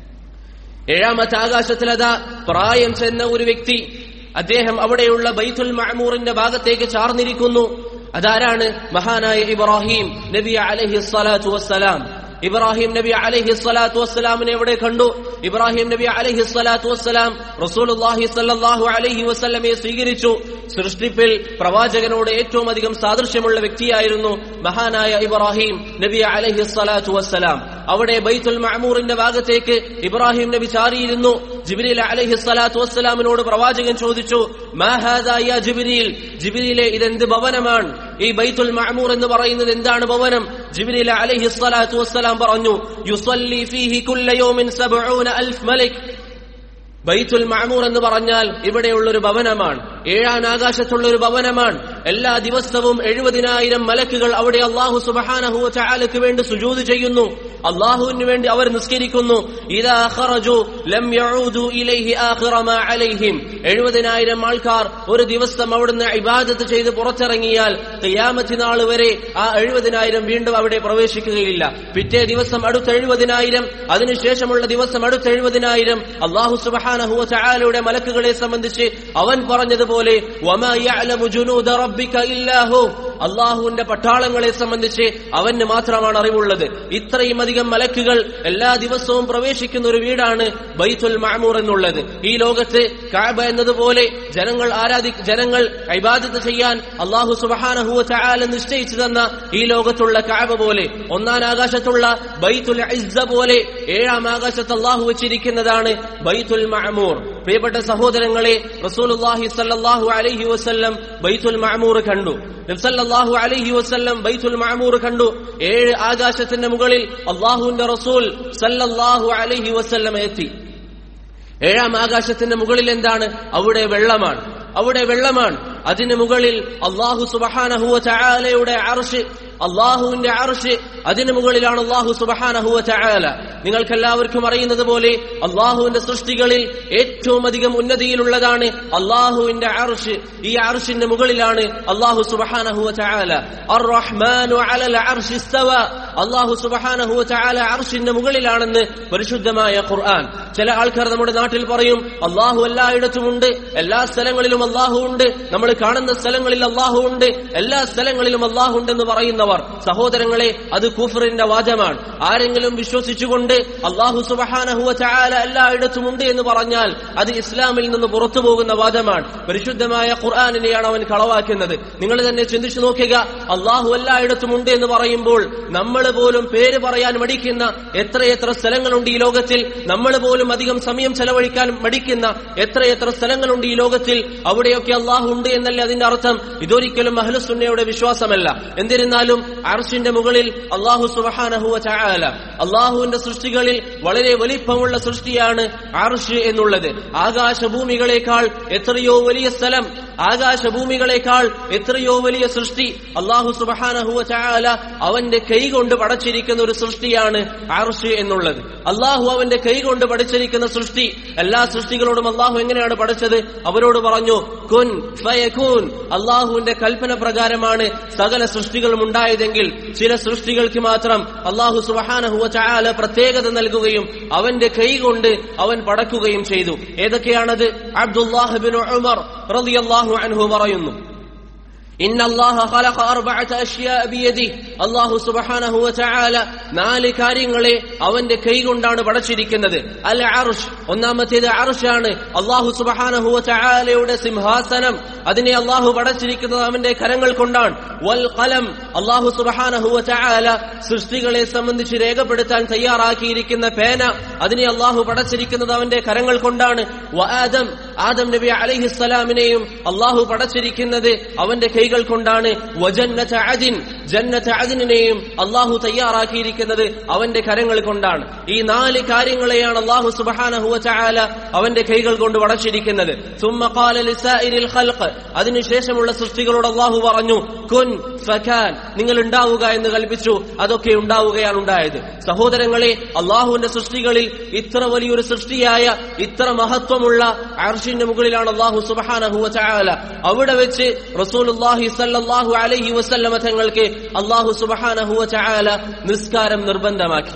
Speaker 1: ഏഴാമത്തെ ആകാശത്തിൽ അതാ പ്രായം ചെന്ന ഒരു വ്യക്തി, അദ്ദേഹം അവിടെയുള്ള ബൈത്തുൽ മഅമൂറിന്റെ ഭാഗത്തേക്ക് ചാർന്നിരിക്കുന്നു. അതാരാണ്? മഹാനായ ഇബ്രാഹിം നബി അലൈഹി സ്വലാത്തു വസ്സലാം. ഇബ്രാഹിം നബി അലൈഹി സ്വലാത്തു വസ്സലാമിനെ എവിടെ കണ്ടു? ഇബ്രാഹിം നബി അലൈഹി സ്വലാത്തു വസ്സലാം റസൂലുള്ളാഹി സ്വല്ലല്ലാഹു അലൈഹി വസല്ലമയെ സ്വീകരിച്ചു. സൃഷ്ടിപ്പിൽ പ്രവാചകനോട് ഏറ്റവും അധികം സാദൃശ്യമുള്ള വ്യക്തിയായിരുന്നു മഹാനായ ഇബ്രാഹിം നബി അലൈഹി സ്വലാത്തു വസ്സലാം. അവിടെ ബൈത്തുൽ മഅമൂറിന്റെ ഭാഗത്തേക്ക് ഇബ്രാഹിം നബി ചാരിയിരുന്നു. ജിബ്രീൽ അലൈഹിസ്സലാത്തു വസ്സലാമിനോട് പ്രവാചകൻ ചോദിച്ചു, മാ ഹാദാ യാ ജിബ്രീൽ, ജിബ്രീലെ ഇതെന്ത് ഭവനമാണ്? ഈ ബൈത്തുൽ മഅമൂർ എന്ന് പറയുന്നത് എന്താണ് ഭവനം? ജിബ്രീൽ അലൈഹിസ്സലാത്തു വസ്സലാം പറഞ്ഞു, യുസല്ലി ഫീഹി കുല്ല യൗമിൻ സബ്ഊന അൽഫ് മലക്. ബൈത്തുൽ മഅമൂർ എന്ന് പറഞ്ഞാൽ ഇവിടെയുള്ളൊരു ഭവനമാണ്, ഏഴാം ആകാശത്തുള്ള ഒരു ഭവനമാണ്. എല്ലാ ദിവസവും എഴുപതിനായിരം മലക്കുകൾ അവിടെ അല്ലാഹു സുബ്ഹാനഹു വ തആലയ്ക്ക് വേണ്ടി സുജൂദ് ചെയ്യുന്നു, അല്ലാഹുവിന് വേണ്ടി അവർ നിസ്കരിക്കുന്നു. ഇദാ ഖറജു ലം യഊദു ഇലൈഹി ആഖിറ മാ അലൈഹിം. എഴുപതിനായിരം ആൾക്കാർ ഒരു ദിവസം അവിടുന്ന് ഇബാദത്ത് ചെയ്ത് പുറത്തിറങ്ങിയാൽ ഖിയാമത്ത് നാൾ വരെ ആ എഴുപതിനായിരം വീണ്ടും അവിടെ പ്രവേശിക്കുകയില്ല. പിറ്റേ ദിവസം അടുത്ത എഴുപതിനായിരം, അതിനുശേഷമുള്ള ദിവസം അടുത്ത എഴുപതിനായിരം. അല്ലാഹു സുബ്ഹാനഹു വ തആലയുടെ മലക്കുകളെ സംബന്ധിച്ച് അവൻ പറഞ്ഞതുപോലെ വമാ യഅലമു ജുനൂദ റബ്ബിക ഇല്ലാ ഹു, അല്ലാഹുവിന്റെ പട്ടാളങ്ങളെ സംബന്ധിച്ച് അവന് മാത്രമാണ് അറിവുള്ളത്. ഇത്രയും അധികം മലക്കുകൾ എല്ലാ ദിവസവും പ്രവേശിക്കുന്ന ഒരു വീടാണ് ബൈത്തുൽ മഅമൂർ എന്നുള്ളത്. ഈ ലോകത്ത് കഅബ എന്നതുപോലെ ജനങ്ങൾ ആരാധി ജനങ്ങൾ ഇബാദത്ത് ചെയ്യാൻ അല്ലാഹു സുബ്ഹാനഹു വ തആല നിശ്ചയിച്ചു തന്ന ഈ ലോകത്തുള്ള കഅബ പോലെ, ഒന്നാം ആകാശത്തുള്ള ബൈത്തുൽ ഇസ്സ പോലെ ഏഴാം ആകാശത്ത് അല്ലാഹു വെച്ചിരിക്കുന്നതാണ് ബൈത്തുൽ മഅമൂർ. പ്രിയപ്പെട്ട സഹോദരങ്ങളെ, റസൂലുള്ളാഹി സ്വല്ലല്ലാഹു അലൈഹി വസല്ലം ബൈത്തുൽ മഅമൂർ കണ്ടു. നബി സല്ലല്ലാഹു അലൈഹി വസല്ലം ബൈത്തുൽ മഅമൂർ കണ്ടു. ഏഴ് ആകാശത്തിന്റെ മുകളിൽ അല്ലാഹുവിന്റെ റസൂൽ സല്ലല്ലാഹു അലൈഹി വസല്ലം എത്തി. ഏഴാം ആകാശത്തിന്റെ മുകളിൽ എന്താണ്? അവിടെ വെള്ളമാണ്, അവിടെ വെള്ളമാണ്. അതിന് മുകളിൽ അല്ലാഹു സുബ്ഹാനഹു വ തആലയുടെ അർശ്, അല്ലാഹുവിന്റെ അർശ്, അതിന് മുകളിലാണ് അല്ലാഹു സുബ്ഹാനഹു വ തആല. നിങ്ങൾക്കെല്ലാവർക്കും അറിയുന്നത് പോലെ അല്ലാഹുവിന്റെ സൃഷ്ടികളിൽ ഏറ്റവും അധികം ഉന്നതിയിലുള്ളതാണ് അല്ലാഹുവിന്റെ അർശ്. ഈ അർശിന്റെ മുകളിലാണ് അല്ലാഹു സുബ്ഹാനഹു വ തആല. അർ-റഹ്മാനു അലൽ അർശി ഇസ്തവ, അല്ലാഹു സുബ്ഹാനഹു വ തആല അർശിന്റെ മുകളിലാണെന്ന് പരിശുദ്ധമായ ഖുർആൻ. ചില ആൾക്കാർ നമ്മുടെ നാട്ടിൽ പറയും അല്ലാഹു എല്ലായിടത്തുമുണ്ട്, എല്ലാ സ്ഥലങ്ങളിലും അല്ലാഹു ഉണ്ട്, നമ്മൾ കാണുന്ന സ്ഥലങ്ങളിൽ അല്ലാഹു ഉണ്ട്, എല്ലാ സ്ഥലങ്ങളിലും അല്ലാഹു ഉണ്ടെന്ന് പറയുന്നവർ, സഹോദരങ്ങളെ, അത് കുഫ്റിന്റെ വാദമാണ്. ആരെങ്കിലും വിശ്വസിച്ചുകൊണ്ട് അല്ലാഹു സുബ്ഹാനഹു വ തആല എല്ലായിടത്തും ഉണ്ട് എന്ന് പറഞ്ഞാൽ അത് ഇസ്ലാമിൽ നിന്ന് പുറത്തു പോകുന്ന വാദമാണ്. പരിശുദ്ധമായ ഖുർആനിനെയാണ് അവൻ കളവാക്കുന്നത്. നിങ്ങൾ തന്നെ ചിന്തിച്ചു നോക്കുക, അല്ലാഹു എല്ലായിടത്തും ഉണ്ട് എന്ന് പറയുമ്പോൾ നമ്മൾ പോലും പേര് പറയാൻ മടിക്കുന്ന എത്രയെത്ര സ്ഥലങ്ങളുണ്ട് ഈ ലോകത്തിൽ, നമ്മൾ പോലും അധികം സമയം ചെലവഴിക്കാൻ മടിക്കുന്ന എത്രയെത്ര സ്ഥലങ്ങളുണ്ട് ഈ ലോകത്തിൽ. അവിടെയൊക്കെ അല്ലാഹു ഉണ്ട് എന്നല്ലേ അതിന്റെ അർത്ഥം? ഇതൊരിക്കലും അഹ്ലുസുന്നയുടെ വിശ്വാസമല്ല. എന്നിരുന്നാലും അർശിന്റെ മുകളിൽ അല്ലാഹു സുബ്ഹാനഹു വ തആല, അല്ലാഹുവിന്റെ സൃഷ്ടികളിൽ വളരെ വലിപ്പമുള്ള സൃഷ്ടിയാണ് അർശ് എന്നുള്ളത്. ആകാശഭൂമികളെക്കാൾ എത്രയോ വലിയ സ്ഥലം, ആകാശഭൂമികളെക്കാൾ എത്രയോ വലിയ സൃഷ്ടി അല്ലാഹു സുബ്ഹാനഹു വ തആല അവന്റെ കൈകൊണ്ട് പടച്ചിരിക്കുന്ന ഒരു സൃഷ്ടിയാണ് അർശ് എന്നുള്ളത്. അല്ലാഹു അവന്റെ കൈകൊണ്ട് പടച്ചിരിക്കുന്ന സൃഷ്ടി. എല്ലാ സൃഷ്ടികളോടും അല്ലാഹു എങ്ങനെയാണ് പടച്ചത്? അവരോട് പറഞ്ഞു കുൻ ഫയകൂൻ. അല്ലാഹുവിന്റെ കൽപ്പന പ്രകാരമാണ് സകല സൃഷ്ടികളും ഉണ്ടായതെങ്കിൽ ചില സൃഷ്ടികൾക്ക് മാത്രം അല്ലാഹു സുബ്ഹാനഹു വ തആല പ്രത്യേകത നൽകുകയും അവന്റെ കൈകൊണ്ട് അവൻ പടക്കുകയും ചെയ്തു. ഏതൊക്കെയാണത്? അബ്ദുല്ലാഹ് ഇബ്നു ഉമർ റളിയല്ലാഹു അൻഹു പറയുന്നു, ഇന്ന അല്ലാഹ ഖലഖ അർബഅത അഷ്യാ ബിയദിഹി, അല്ലാഹു സുബ്ഹാനഹു വ തആല നാല് കാര്യങ്ങളെ അവന്റെ കൈകൊണ്ടാണ് പടച്ചിരിക്കുന്നത്. അൽ അർശ്, ഒന്നാമത്തേത് അർശാണ്. അല്ലാഹു സുബ്ഹാനഹു വ തആലയുടെ സിംഹാസനം, അതിനെ അല്ലാഹു പടച്ചിരിക്കുന്നത് അവന്റെ കരങ്ങൾ കൊണ്ടാണ്. വൽ ഖലം, അല്ലാഹു സുബ്ഹാനഹു വ തആല സൃഷ്ടികളെ സംബന്ധിച്ച് രേഖപ്പെടുത്താൻ തയ്യാറാക്കിയിരിക്കുന്ന പേന, അതിനെ അല്ലാഹു പടച്ചിരിക്കുന്നത് അവന്റെ കരങ്ങൾ കൊണ്ടാണ്. വ ആദം, ആദം നബി അലൈഹിസ്സലാമിനെയും അല്ലാഹു പടച്ചിരിക്കുന്നത് അവന്റെ കൈ കൊണ്ടാണ്. വജന്നത അദിൻ, ജന്നത അദിനെയും അല്ലാഹു തയ്യാറാക്കിയിരിക്കുന്നത് അവന്റെ കരങ്ങൾ കൊണ്ടാണ്. ഈ നാല് കാര്യങ്ങളെയാണ് അല്ലാഹു സുബ്ഹാനഹു വ തആല അവന്റെ കൈകൾ കൊണ്ട് പടച്ചിരിക്കുന്നത്. സുമ്മ ഖാല ലിസാഇരിൽ ഖൽഖ്, അതിനുശേഷമുള്ള സൃഷ്ടികളോട് അല്ലാഹു പറഞ്ഞു കുൻ ഫകാൻ, നിങ്ങൾ ഉണ്ടാവുക എന്ന് കൽപ്പിച്ചു. അതൊക്കെ ഉണ്ടാവുകയാണ് ഉണ്ടായത്. സഹോദരങ്ങളെ, അല്ലാഹുവിന്റെ സൃഷ്ടികളിൽ ഇത്ര വലിയൊരു സൃഷ്ടിയായ ഇത്ര മഹത്വമുള്ള അർശിന്റെ മുകളിലാണ് അല്ലാഹു സുബ്ഹാനഹു വ തആല. അവിടെ വെച്ച് റസൂലുള്ളാഹി സല്ലല്ലാഹു അലൈഹി വസല്ലമ തങ്ങൾക്ക് അല്ലാഹു സുബ്ഹാനഹു വ തആല നിസ്കാരം നിർബന്ധമാക്കി.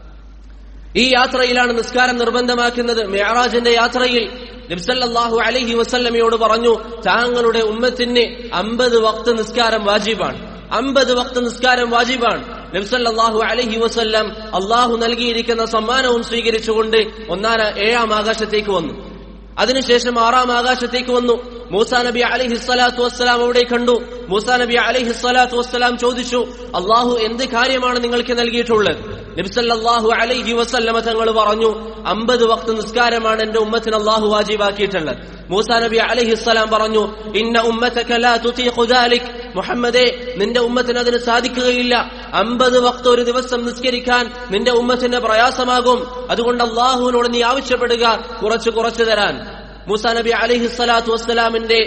Speaker 1: ഈ യാത്രയിലാണ് നിസ്കാരം നിർബന്ധമാക്കുന്നത്. മിഅ്റാജിന്റെ യാത്രയിൽ നബി സല്ലല്ലാഹു അലൈഹി വസല്ലമയോട് പറഞ്ഞു, താങ്കളുടെ ഉമ്മത്തിന് അമ്പത് വഖ്ത് നിസ്കാരം വാജിബാണ്, അമ്പത് വഖ്ത് നിസ്കാരം വാജിബാണ്. നബി സല്ലല്ലാഹു അലൈഹി വസല്ലം അല്ലാഹു നൽകിയിരിക്കുന്ന സമ്മാനവും സ്വീകരിച്ചുകൊണ്ട് ഒന്നാന ഏഴാം ആകാശത്തേക്ക് വന്നു. അതിനുശേഷം ആറാം ആകാശത്തേക്ക് വന്നു. മൂസാ നബി അലൈഹി സ്വലാത്തു വസ്സലാം അവിടെ കണ്ടു. മൂസാ നബി അലൈഹി സ്വലാത്തു വസ്സലാം ചോദിച്ചു, അല്ലാഹു എന്ത് കാര്യമാണ് നിങ്ങൾക്ക് നൽകിയിട്ടുള്ളത്? നബി സല്ലല്ലാഹു അലൈഹി വസല്ലമ തങ്ങൾ പറഞ്ഞു, അമ്പത് വക്ത് നിസ്കാരമാണ് എന്റെ ഉമ്മത്തിന് അല്ലാഹു വാജിബാക്കിയിട്ടുള്ളത്. മൂസാ നബി അലൈഹിസ്സലാം പറഞ്ഞു, ഇന്ന ഉമ്മതക ലാ തുതീഖു ദാലിക്, മുഹമ്മദേ നിന്റെ ഉമ്മത്തിന് അതിന് സാധിക്കുകയില്ല. അമ്പത് വക്ത് ഒരു ദിവസം നിസ്കരിക്കാൻ നിന്റെ ഉമ്മത്തിന് പ്രയാസമാകും. അതുകൊണ്ട് അല്ലാഹുവിനോട് നീ ആവശ്യപ്പെടുക കുറച്ച് കുറച്ചു തരാൻ. മൂസാ നബി അലൈഹിസ്സലാത്തു വസ്സലാമിന്റെ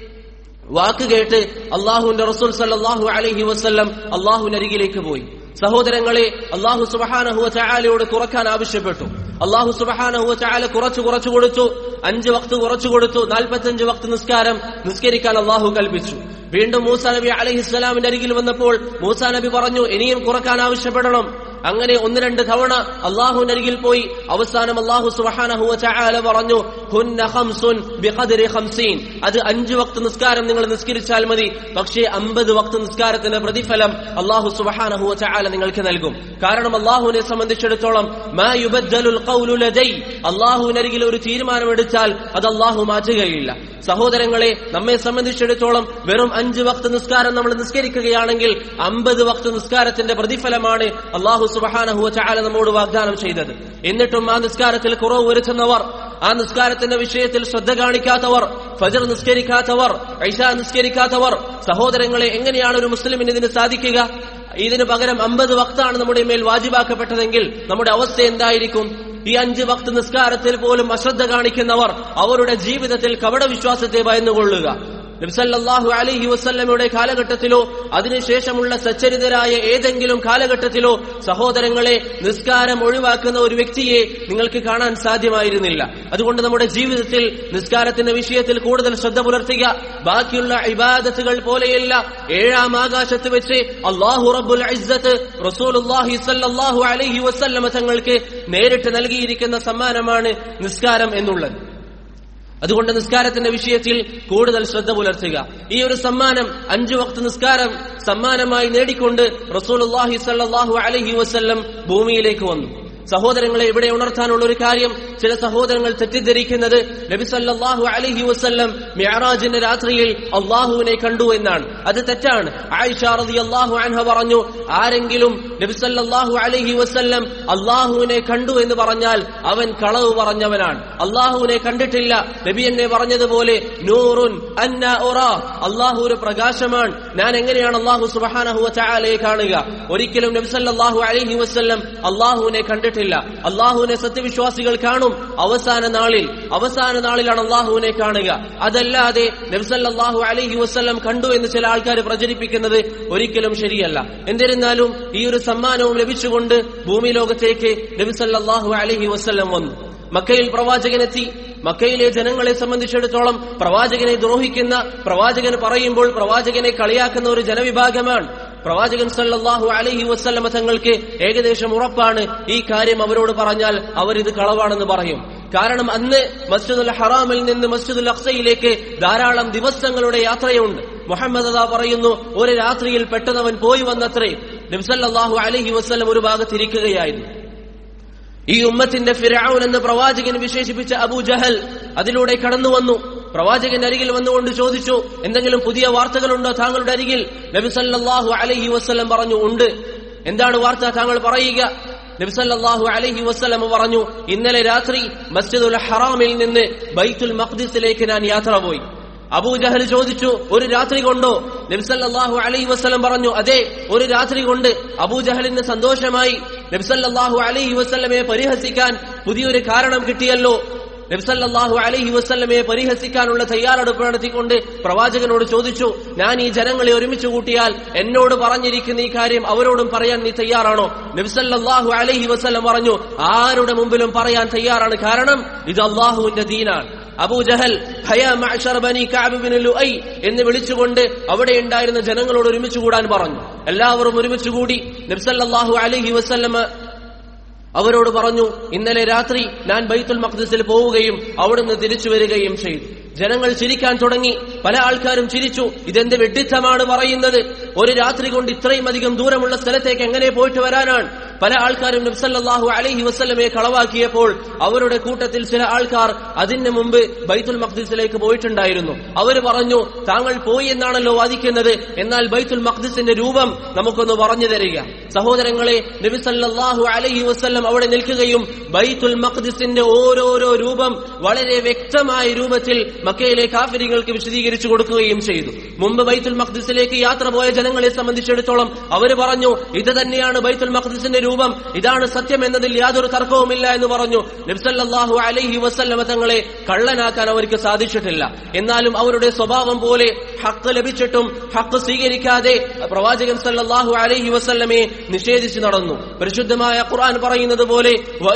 Speaker 1: വാക്ക് കേട്ട് അള്ളാഹുവിന്റെ റസൂൽ സല്ലല്ലാഹു അലൈഹി വസല്ലം അള്ളാഹുവിന്റെ അരികിലേക്ക് പോയി. സഹോദരങ്ങളെ, അള്ളാഹു സുബ്ഹാനഹു വ തആലയോട് കുറക്കാൻ ആവശ്യപ്പെട്ടു. അള്ളാഹു സുബ്ഹാനഹു വ തആല കുറച്ചു കുറച്ചു കൊടുത്തു. അഞ്ച് വക്ത് കുറച്ചു കൊടുത്തു. നാൽപ്പത്തഞ്ച് വക്ത് നിസ്കാരം നിസ്കരിക്കാൻ അള്ളാഹു കൽപ്പിച്ചു. വീണ്ടും മൂസാ നബി അലൈഹിസ്സലാമിന്റെ അരികിൽ വന്നപ്പോൾ മൂസാ നബി പറഞ്ഞു, ഇനിയും കുറക്കാൻ ആവശ്യപ്പെടണം. അങ്ങനെ ഒന്ന് രണ്ട് തവണ അള്ളാഹുവിന്റെ അരികിൽ പോയി. അവസാനം അള്ളാഹു സുബ്ഹാനഹു വ തആല പറഞ്ഞു, ഹുന്ന ഖംസുൻ ബിഖദ്രി ഖംസീൻ, അത് അഞ്ച് വക്ത് നിസ്കാരം നിങ്ങൾ നിസ്കരിച്ചാൽ മതി. പക്ഷേ അമ്പത് വക്ത് നിസ്കാരത്തിന്റെ പ്രതിഫലം അള്ളാഹു സുബ്ഹാനഹു വ തആല നിങ്ങൾക്ക് നൽകും. കാരണം അള്ളാഹുവിനെ സംബന്ധിച്ചിടത്തോളം മാ യുബദ്ദലുൽ ഖൗലു ലദൈ, അള്ളാഹുവിന്റെ അരികിൽ ഒരു തീരുമാനമെടുത്താൽ അത് അള്ളാഹു മാറ്റുകയില്ല. സഹോദരങ്ങളെ, നമ്മെ സംബന്ധിച്ചിടത്തോളം വെറും അഞ്ച് വക്ത് നിസ്കാരം നമ്മൾ നിസ്കരിക്കുകയാണെങ്കിൽ അമ്പത് വക്ത് നിസ്കാരത്തിന്റെ പ്രതിഫലമാണ് അള്ളാഹു സുബ്ഹാനഹു വ തആല നമ്മോട് വാഗ്ദാനം ചെയ്തത്. എന്നിട്ടും ആ നിസ്കാരത്തിൽ കുറവ് വരുത്തുന്നവർ, ആ നിസ്കാരത്തിന്റെ വിഷയത്തിൽ ശ്രദ്ധ കാണിക്കാത്തവർ, ഫജ്ർ നിസ്കരിക്കാത്തവർ, ഇശാ നിസ്കരിക്കാത്തവർ, സഹോദരങ്ങളെ, എങ്ങനെയാണ് ഒരു മുസ്ലിമിന് ഇതിന് സാധിക്കുക? ഇതിനു പകരം അമ്പത് വക്താണ് നമ്മുടെ മേൽ വാജിബാക്കപ്പെട്ടതെങ്കിൽ നമ്മുടെ അവസ്ഥ എന്തായിരിക്കും? ഈ അഞ്ച് വക്ത് നിസ്കാരത്തിൽ പോലും അശ്രദ്ധ കാണിക്കുന്നവർ അവരുടെ ജീവിതത്തിൽ കപട വിശ്വാസത്തെ ഭയന്നുകൊള്ളുക. നബി സല്ലല്ലാഹു അലൈഹി വസല്ലമയുടെ കാലഘട്ടത്തിലോ അതിനുശേഷമുള്ള സച്ചരിതരായ ഏതെങ്കിലും കാലഘട്ടത്തിലോ സഹോദരങ്ങളെ, നിസ്കാരം ഒഴിവാക്കുന്ന ഒരു വ്യക്തിയെ നിങ്ങൾക്ക് കാണാൻ സാധ്യമായിരുന്നില്ല. അതുകൊണ്ട് നമ്മുടെ ജീവിതത്തിൽ നിസ്കാരത്തിന്റെ വിഷയത്തിൽ കൂടുതൽ ശ്രദ്ധ പുലർത്തുക. ബാക്കിയുള്ള ഇബാദത്തുകൾ പോലെയല്ല. ഏഴാം ആകാശത്ത് വെച്ച് അല്ലാഹു റബ്ബുൽ ഇസ്സത്ത് റസൂലുള്ളാഹി സ്വല്ലല്ലാഹു അലൈഹി വസല്ലമ തങ്ങൾക്ക് നേരിട്ട് നൽകിയിരിക്കുന്ന സമ്മാനമാണ് നിസ്കാരം എന്നുള്ളത്. അതുകൊണ്ട് നിസ്കാരത്തിന്റെ വിഷയത്തിൽ കൂടുതൽ ശ്രദ്ധ പുലർത്തുക. ഈ ഒരു സമ്മാനം, അഞ്ചു വക്ത് നിസ്കാരം സമ്മാനമായി നേടിക്കൊണ്ട് റസൂലുള്ളാഹി സ്വല്ലല്ലാഹു അലൈഹി വസല്ലം ഭൂമിയിലേക്ക് വന്നു. സഹോദരങ്ങളെ, ഇവിടെ ഉണർത്താനുള്ള ഒരു കാര്യം, ചില സഹോദരങ്ങൾ തെറ്റിദ്ധരിക്കുന്നത് നബി സല്ലല്ലാഹു അലൈഹി വസല്ലം മിഅ്റാജിന്റെ രാത്രിയിൽ അല്ലാഹുവിനെ കണ്ടു എന്നാണ്. അത് തെറ്റാണ്. ആയിഷ റളിയല്ലാഹു അൻഹ പറഞ്ഞു, ആരെങ്കിലും നബി സല്ലല്ലാഹു അലൈഹി വസല്ലം അല്ലാഹുവിനെ കണ്ടു എന്ന് പറഞ്ഞാൽ അവൻ കളവ് പറഞ്ഞവനാണ്. അല്ലാഹുവിനെ കണ്ടിട്ടില്ല. നബി എന്നെ പറഞ്ഞതുപോലെ നൂറുൻ അന്നാ ഉറാ, അല്ലാഹു ഒരു പ്രകാശമാണ്, ഞാൻ എങ്ങനെയാണ് അല്ലാഹു സുബ്ഹാനഹു വ തആലയെ കാണുക? ഒരിക്കലും നബി സല്ലല്ലാഹു അലൈഹി വസല്ലം അല്ലാഹുവിനെ കണ്ടിട്ടില്ല. അള്ളാഹുവിനെ സത്യവിശ്വാസികൾ കാണും അവസാന നാളിൽ. അവസാന നാളിലാണ് അള്ളാഹുവിനെ കാണുക. അതല്ലാതെ നബി സല്ലല്ലാഹു അലൈഹി വസല്ലം കണ്ടു എന്ന് ചില ആൾക്കാർ പ്രചരിപ്പിക്കുന്നത് ഒരിക്കലും ശരിയല്ല. എന്നിരുന്നാലും ഈ ഒരു സമ്മാനവും ലഭിച്ചുകൊണ്ട് ഭൂമി ലോകത്തേക്ക് നബി സല്ലല്ലാഹു അലൈഹി വസല്ലം വന്നു. മക്കയിൽ പ്രവാചകനെത്തി. മക്കയിലെ ജനങ്ങളെ സംബന്ധിച്ചിടത്തോളം പ്രവാചകനെ ദ്രോഹിക്കുന്ന, പ്രവാചകൻ പറയുമ്പോൾ പ്രവാചകനെ കളിയാക്കുന്ന ഒരു ജനവിഭാഗമാണ്. പ്രവാചകൻ സല്ലല്ലാഹു അലൈഹി വസല്ലമ തങ്ങൾക്ക് ഏകദേശം ഉറപ്പാണ് ഈ കാര്യം അവരോട് പറഞ്ഞാൽ അവരിത് കളവാണെന്ന് പറയും. കാരണം അന്ന് മസ്ജിദുൽ ഹറാമിൽ നിന്ന് മസ്ജിദുൽ അഖ്സയിലേക്ക് ധാരാളം ദിവസങ്ങളുടെ യാത്രയുണ്ട്. മുഹമ്മദ് അതാ പറയുന്നു, ഒരു രാത്രിയിൽ പെട്ടെന്നവൻ പോയി വന്നത്രേ. നബി സല്ലല്ലാഹു അലൈഹി വസല്ലം ഒരു ഭാഗത്തിരിക്കുകയായിരുന്നു. ഈ ഉമ്മത്തിന്റെ ഫിർഔൻ എന്ന് പ്രവാചകൻ വിശേഷിപ്പിച്ച അബൂ ജഹൽ അതിലൂടെ കടന്നു വന്നു. പ്രവാചകന്റെ അരികിൽ വന്നുകൊണ്ട് ചോദിച്ചു, എന്തെങ്കിലും പുതിയ വാർത്തകളുണ്ടോ താങ്കളുടെ അരികിൽ? നബി സല്ലല്ലാഹു അലൈഹി വസല്ലം പറഞ്ഞു, ഉണ്ട്. എന്താണ് വാർത്ത, താങ്കൾ പറയുക? നബി സല്ലല്ലാഹു അലൈഹി വസല്ലം പറഞ്ഞു, ഇന്നലെ രാത്രി മസ്ജിദുൽ ഹറാമിൽ നിന്ന് ബൈത്തുൽ മഖ്ദിസിലേക്ക് ഞാൻ യാത്ര പോയി. അബൂജഹൽ ചോദിച്ചു, ഒരു രാത്രി കൊണ്ടോ? നബി സല്ലല്ലാഹു അലൈഹി വസല്ലം പറഞ്ഞു, അതെ, ഒരു രാത്രി കൊണ്ട്. അബൂജഹലിന് സന്തോഷമായി. നബി സല്ലല്ലാഹു അലൈഹി വസല്ലമയെ പരിഹസിക്കാൻ പുതിയൊരു കാരണം കിട്ടിയല്ലോ. നബി സല്ലല്ലാഹു അലൈഹി വസല്ലമയെ പരിഹസിക്കാനുള്ള തയ്യാറെടുപ്പ് നടത്തിക്കൊണ്ട് പ്രവാചകനോട് ചോദിച്ചു, ഞാൻ ഈ ജനങ്ങളെ ഒരുമിച്ച് കൂട്ടിയാൽ എന്നോട് പറഞ്ഞിരിക്കുന്ന ഈ കാര്യം അവരോടും പറയാൻ നീ തയ്യാറാണോ? നബി സല്ലല്ലാഹു അലൈഹി വസല്ലം പറഞ്ഞു, ആരുടെ മുമ്പിലും പറയാൻ തയ്യാറാണ്. കാരണം ഇത് അല്ലാഹുവിന്റെ ദീനാണ്. അബൂജഹൽ ഹയാ മഅ്ശറ ബനി കഅബ് ബിൻ ലുഅയ് എന്ന് വിളിച്ചുകൊണ്ട് അവിടെ ഉണ്ടായിരുന്ന ജനങ്ങളോട് ഒരുമിച്ച് കൂടാൻ പറഞ്ഞു. എല്ലാവരും ഒരുമിച്ച് കൂടി. നബി സല്ലല്ലാഹു അലൈഹി വസല്ലം അവരോട് പറഞ്ഞു, ഇന്നലെ രാത്രി ഞാൻ ബൈത്തുൽ മഖ്ദിസിൽ പോവുകയും അവിടുന്ന് തിരിച്ചു വരികയും ചെയ്തു. ജനങ്ങൾ ചിരിക്കാൻ തുടങ്ങി. പല ആൾക്കാരും ചിരിച്ചു, ഇതെന്ത് വെഡിത്തമാണ് പറയുന്നത്? ഒരു രാത്രി കൊണ്ട് ഇത്രയും അധികം ദൂരമുള്ള സ്ഥലത്തേക്ക് എങ്ങനെ പോയിട്ട് വരാനാണ്? പല ആൾക്കാരും നബി സല്ലല്ലാഹു അലൈഹി വസല്ലമയെ കളവാക്കിയപ്പോൾ അവരുടെ കൂട്ടത്തിൽ ചില ആൾക്കാർ അതിന് മുമ്പ് ബൈത്തുൽ മഖ്ദിസിലേക്ക് പോയിട്ടുണ്ടായിരുന്നു. അവർ പറഞ്ഞു, താങ്കൾ പോയി എന്നാണല്ലോ വാദിക്കുന്നത്, എന്നാൽ ബൈത്തുൽ മഖ്ദിസിന്റെ രൂപം നമുക്കൊന്ന് പറഞ്ഞു തരിക. സഹോദരങ്ങളെ, നബി സല്ലല്ലാഹു അലൈഹി വസല്ലം അവിടെ നിൽക്കുകയും ബൈത്തുൽ മഖ്ദിസിന്റെ ഓരോരോ രൂപം വളരെ വ്യക്തമായ രൂപത്തിൽ മക്കയിലെ കാഫിറുകൾക്ക് വിശദീകരിച്ചു കൊടുക്കുകയും ചെയ്തു. മുമ്പ് ബൈത്തുൽ മഖ്ദിസിലേക്ക് യാത്ര പോയ ജനങ്ങളെ സംബന്ധിച്ചിടത്തോളം അവർ പറഞ്ഞു, ഇത് തന്നെയാണ് ബൈത്തുൽ മഖ്ദിസിന്റെ രൂപം, ഇതാണ് സത്യം എന്നതിൽ യാതൊരു തർക്കവുമില്ല എന്ന് പറഞ്ഞു. നബി സല്ലല്ലാഹു അലൈഹി വസല്ലമ തങ്ങളെ കള്ളനാക്കാൻ അവർക്ക് സാധിച്ചിട്ടില്ല. എന്നാലും അവരുടെ സ്വഭാവം പോലെ ഹഖ് ലഭിച്ചിട്ടും ഹഖ് സ്വീകരിക്കാതെ പ്രവാചകൻ സല്ലല്ലാഹു അലൈഹി വസല്ലമയെ നിഷേധിച്ചു നടന്നു. പരിശുദ്ധമായ ഖുർആൻ പറയുന്നത് പോലെ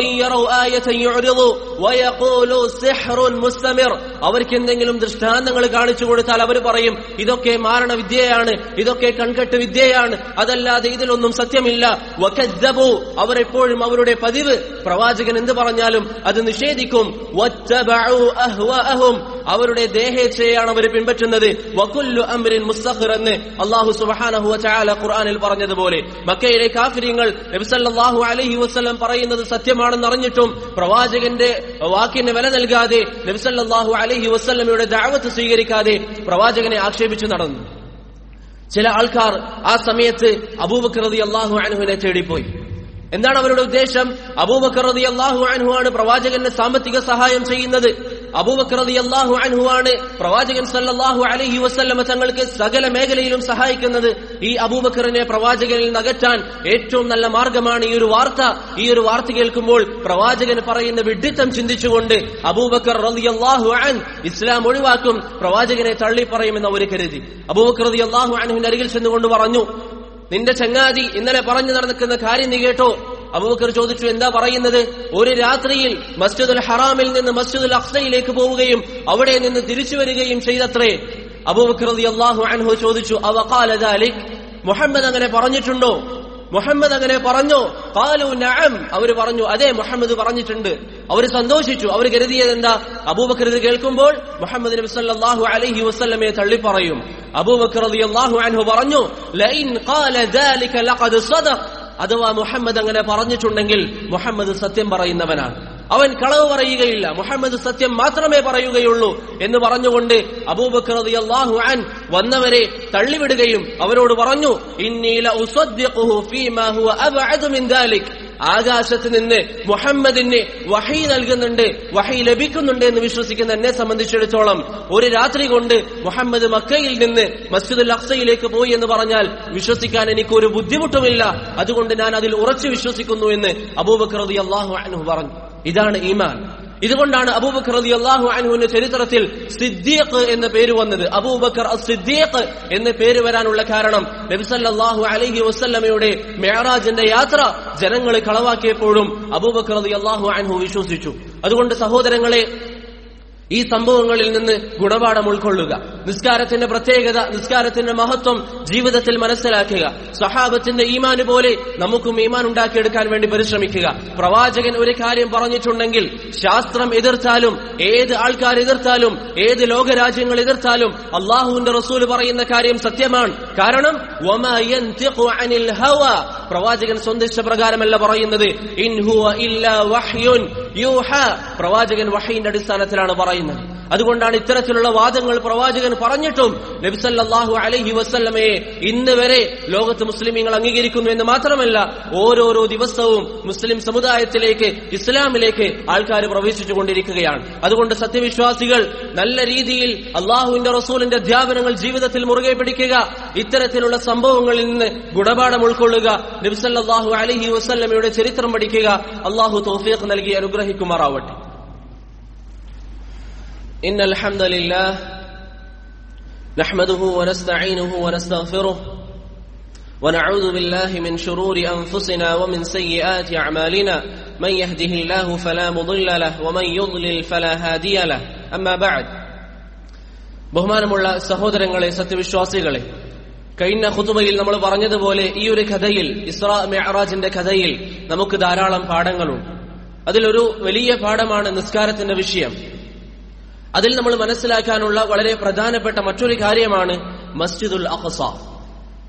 Speaker 1: അവർക്ക് എന്തെങ്കിലും ദൃഷ്ടാന്തങ്ങൾ കാണിച്ചു കൊടുത്താൽ അവർ പറയും, ഇതൊക്കെ മാരണ വിദ്യയാണ്, ഇതൊക്കെ കൺകെട്ട് വിദ്യയാണ്, അതല്ലാതെ ഇതിലൊന്നും സത്യമില്ല. വകദ്ദബു, അവർ എപ്പോഴും അവരുടെ പതിവ് പ്രവാചകൻ എന്ത് പറഞ്ഞാലും അത് നിഷേധിക്കും. വത്തബഉ അഹ്വാഅഹും, അവരുടെ ദേഹേച്ഛയാണ് അവർ പിൻപറ്റുന്നത്. വകുല്ലു അംരിൻ മുസ്തഖിർ എന്ന് അല്ലാഹു സുബ്ഹാനഹു വ തആല ഖുർആനിൽ പറഞ്ഞതുപോലെ മക്കയിലെ കാഫിറുകൾ നബി സല്ലല്ലാഹു അലൈഹി വസല്ലം പറയുന്നത് സത്യമാണെന്ന് അറിഞ്ഞിട്ടും പ്രവാചകന്റെ വാക്കിന് വില നൽകാതെ നബി സല്ലല്ലാഹു അലൈഹി വസല്ലമയുടെ ദഅവത്ത് സ്വീകരിക്കാതെ പ്രവാചകനെ ആക്ഷേപിച്ചു നടന്നു. ചില ആൾക്കാർ ആ സമയത്ത് അബൂബക്കർ റളിയല്ലാഹു അൻഹുവിനെ തേടിപ്പോയി. എന്താണ് അവരുടെ ഉദ്ദേശം? അബൂബക്കർ റളിയല്ലാഹു അൻഹു ആണ് പ്രവാചകന്റെ സാമ്പത്തിക സഹായം ചെയ്യുന്നത്. അബൂബക്കർ റളിയല്ലാഹു അൻഹു ആണ് പ്രവാചകൻ സല്ലല്ലാഹു അലൈഹി വസല്ലമ തങ്ങൾക്ക് സകല മേഖലയിലും സഹായിക്കുന്നത്. ഈ അബൂബക്കറിനെ പ്രവാചകനിൽ നിന്ന് അകറ്റാൻ ഏറ്റവും നല്ല മാർഗമാണ് ഈ ഒരു വാർത്ത. ഈ ഒരു വാർത്ത കേൾക്കുമ്പോൾ പ്രവാചകൻ പറയുന്ന വിഡ്ഢിത്തം ചിന്തിച്ചുകൊണ്ട് അബൂബക്കർ റളിയല്ലാഹു അൻഹു ഇസ്ലാം ഒഴിവാക്കും, പ്രവാചകനെ തള്ളി പറയുമെന്ന് അവർ കരുതി. അബൂബക്കർ റളിയല്ലാഹു അൻഹുവിന്റെ അരികിൽ ചെന്നുകൊണ്ട് പറഞ്ഞു, നിന്റെ ചങ്ങാതി ഇന്നലെ പറഞ്ഞു നടക്കുന്ന കാര്യം നീ കേട്ടോ? അബൂബക്കർ ചോദിച്ചു, എന്താ പറയുന്നത്? ഒരു രാത്രിയിൽ മസ്ജിദുൽ ഹറാമിൽ നിന്ന് മസ്ജിദുൽ അഖ്സയിലേക്ക് പോവുകയും അവിടെ നിന്ന് തിരിച്ചു വരികയും ചെയ്തത്രേ. അബൂബക്കർ റളിയല്ലാഹു അൻഹു ചോദിച്ചു, അവഖാല ദാലിക്, മുഹമ്മദ് അങ്ങനെ പറഞ്ഞിട്ടുണ്ടോ? മുഹമ്മദ് അങ്ങനെ പറഞ്ഞോ? ഖാലു നഅം, അവർ പറഞ്ഞു അതെ, മുഹമ്മദ് പറഞ്ഞിട്ടുണ്ട്. അവർ സന്തോഷിച്ചു. അവർ കരുതിയത് എന്താ? അബൂബക്കർ ഇത് കേൾക്കുമ്പോൾ മുഹമ്മദ് നബി സല്ലല്ലാഹു അലൈഹി വസല്ലമയെ തള്ളി പറയും. അബൂബക്കർ റളിയല്ലാഹു അൻഹു പറഞ്ഞു, ലഇൻ ഖാല ദാലിക ലഖദ് സദഖ, അഥവാ മുഹമ്മദ് അങ്ങനെ പറഞ്ഞിട്ടുണ്ടെങ്കിൽ മുഹമ്മദ് സത്യം പറയുന്നവനാണ്, അവൻ കളവ് പറയുകയില്ല, മുഹമ്മദ് സത്യം മാത്രമേ പറയുകയുള്ളൂ എന്ന് പറഞ്ഞുകൊണ്ട് അബൂബക്കർ റളിയല്ലാഹു അൻഹു വന്നവരെ തള്ളിവിടുകയും അവരോട് പറഞ്ഞു, ഇന്നി ലഉസദ്ദിഖുഹു ഫീമാ ഹുവ അബ്അദു മിൻ ദാലിക്, ആകാശത്ത് നിന്ന് മുഹമ്മദിന് വഹീ നൽകുന്നുണ്ട്, വഹീ ലഭിക്കുന്നുണ്ട് എന്ന് വിശ്വസിക്കുന്ന എന്നെ സംബന്ധിച്ചിടത്തോളം ഒരു രാത്രി കൊണ്ട് മുഹമ്മദ് മക്കയിൽ നിന്ന് മസ്ജിദുൽ അഖ്സയിലേക്ക് പോയി എന്ന് പറഞ്ഞാൽ വിശ്വസിക്കാൻ എനിക്കൊരു ബുദ്ധിമുട്ടുമില്ല, അതുകൊണ്ട് ഞാൻ അതിൽ ഉറച്ചു വിശ്വസിക്കുന്നു എന്ന് അബൂബക്കർ റളിയല്ലാഹു അൻഹു പറഞ്ഞു. ഇതാണ് ഈമാൻ. ഇതുകൊണ്ടാണ് അബൂബക്കർ റളിയല്ലാഹു അൻഹുവിന്റെ ചരിത്രത്തിൽ സിദ്ദീഖ് എന്ന പേര് വന്നത്. അബൂബക്കർ അസ്-സിദ്ദീഖ് എന്ന പേര് വരാനുള്ള കാരണം നബി സല്ലല്ലാഹു അലൈഹി വസല്ലമയുടെ മിഅ്റാജിന്റെ യാത്ര ജനങ്ങൾ കളവാക്കിയപ്പോഴും അബൂബക്കർ റളിയല്ലാഹു അൻഹു വിശ്വസിച്ചു. അതുകൊണ്ട് സഹോദരങ്ങളെ, ഈ സംഭവങ്ങളിൽ നിന്ന് ഗുണപാഠം ഉൾക്കൊള്ളുക, നിസ്കാരത്തിന്റെ പ്രത്യേകത, നിസ്കാരത്തിന്റെ മഹത്വം ജീവിതത്തിൽ മനസ്സിലാക്കുക, സഹാബത്തിന്റെ ഈമാൻ പോലെ നമുക്കും ഈമാൻ ഉണ്ടാക്കിയെടുക്കാൻ വേണ്ടി പരിശ്രമിക്കുക. പ്രവാചകൻ ഒരു കാര്യം പറഞ്ഞിട്ടുണ്ടെങ്കിൽ ശാസ്ത്രം എതിർത്താലും, ഏത് ആൾക്കാർ എതിർത്താലും, ഏത് ലോകരാജ്യങ്ങൾ എതിർത്താലും അള്ളാഹുവിന്റെ റസൂൽ പറയുന്ന കാര്യം സത്യമാണ്. കാരണം വമാ യൻതിഖു അനിൽ ഹവാ, പ്രവാചകൻ സ്വന്തം ഇഷ്ടപ്രകാരമല്ല പറയുന്നത്. ഇൻ ഹുവ ഇല്ലാ വഹ്യുൻ യൂഹാ, പ്രവാചകൻ വഹയിന്റെ അടിസ്ഥാനത്തിലാണ് പറയുന്നത്. അതുകൊണ്ടാണ് ഇത്തരത്തിലുള്ള വാദങ്ങൾ പ്രവാചകൻ പറഞ്ഞിട്ടും നബി സല്ലല്ലാഹു അലൈഹി വസല്ലമയെ ഇന്ന് വരെ ലോകത്ത് മുസ്ലിമീങ്ങൾ അംഗീകരിക്കുന്നു എന്ന് മാത്രമല്ല, ഓരോരോ ദിവസവും മുസ്ലിം സമുദായത്തിലേക്ക്, ഇസ്ലാമിലേക്ക് ആൾക്കാർ പ്രവേശിച്ചുകൊണ്ടിരിക്കുകയാണ്. അതുകൊണ്ട് സത്യവിശ്വാസികൾ നല്ല രീതിയിൽ അള്ളാഹുവിന്റെ റസൂലിന്റെ അധ്യാപനങ്ങൾ ജീവിതത്തിൽ മുറുകെ പിടിക്കുക, ഇത്തരത്തിലുള്ള സംഭവങ്ങളിൽ നിന്ന് ഗുണപാഠം ഉൾക്കൊള്ളുക, നബി സല്ലല്ലാഹു അലൈഹി വസല്ലമയുടെ ചരിത്രം പഠിക്കുക. അള്ളാഹു തൗഫീഖ് നൽകി അനുഗ്രഹിക്കുമാറാവട്ടെ. إن الحمد لله نحمده ونستعينه ونستغفره ونعوذ بالله من شرور أنفسنا ومن سيئات أعمالنا من يهده الله فلا مضل له ومن يضلل فلا هادي له أما بعد. ബഹുമാനമുള്ള സഹോദരങ്ങളെ, സത്യവിശ്വാസികളെ, കഴിഞ്ഞ ഖുതുബയിൽ നമ്മൾ പറഞ്ഞതുപോലെ ഈ ഒരു കഥയിൽ, ഇസ്രാ മിഅ്റാജിന്റെ കഥയിൽ നമുക്ക് ധാരാളം പാഠങ്ങളുണ്ട്. അതിലൊരു വലിയ പാഠമാണ് നിസ്കാരത്തിന്റെ വിഷയം. അതിൽ നമ്മൾ മനസ്സിലാക്കാനുള്ള വളരെ പ്രധാനപ്പെട്ട മറ്റൊരു കാര്യമാണ് മസ്ജിദുൽ അഖ്സ.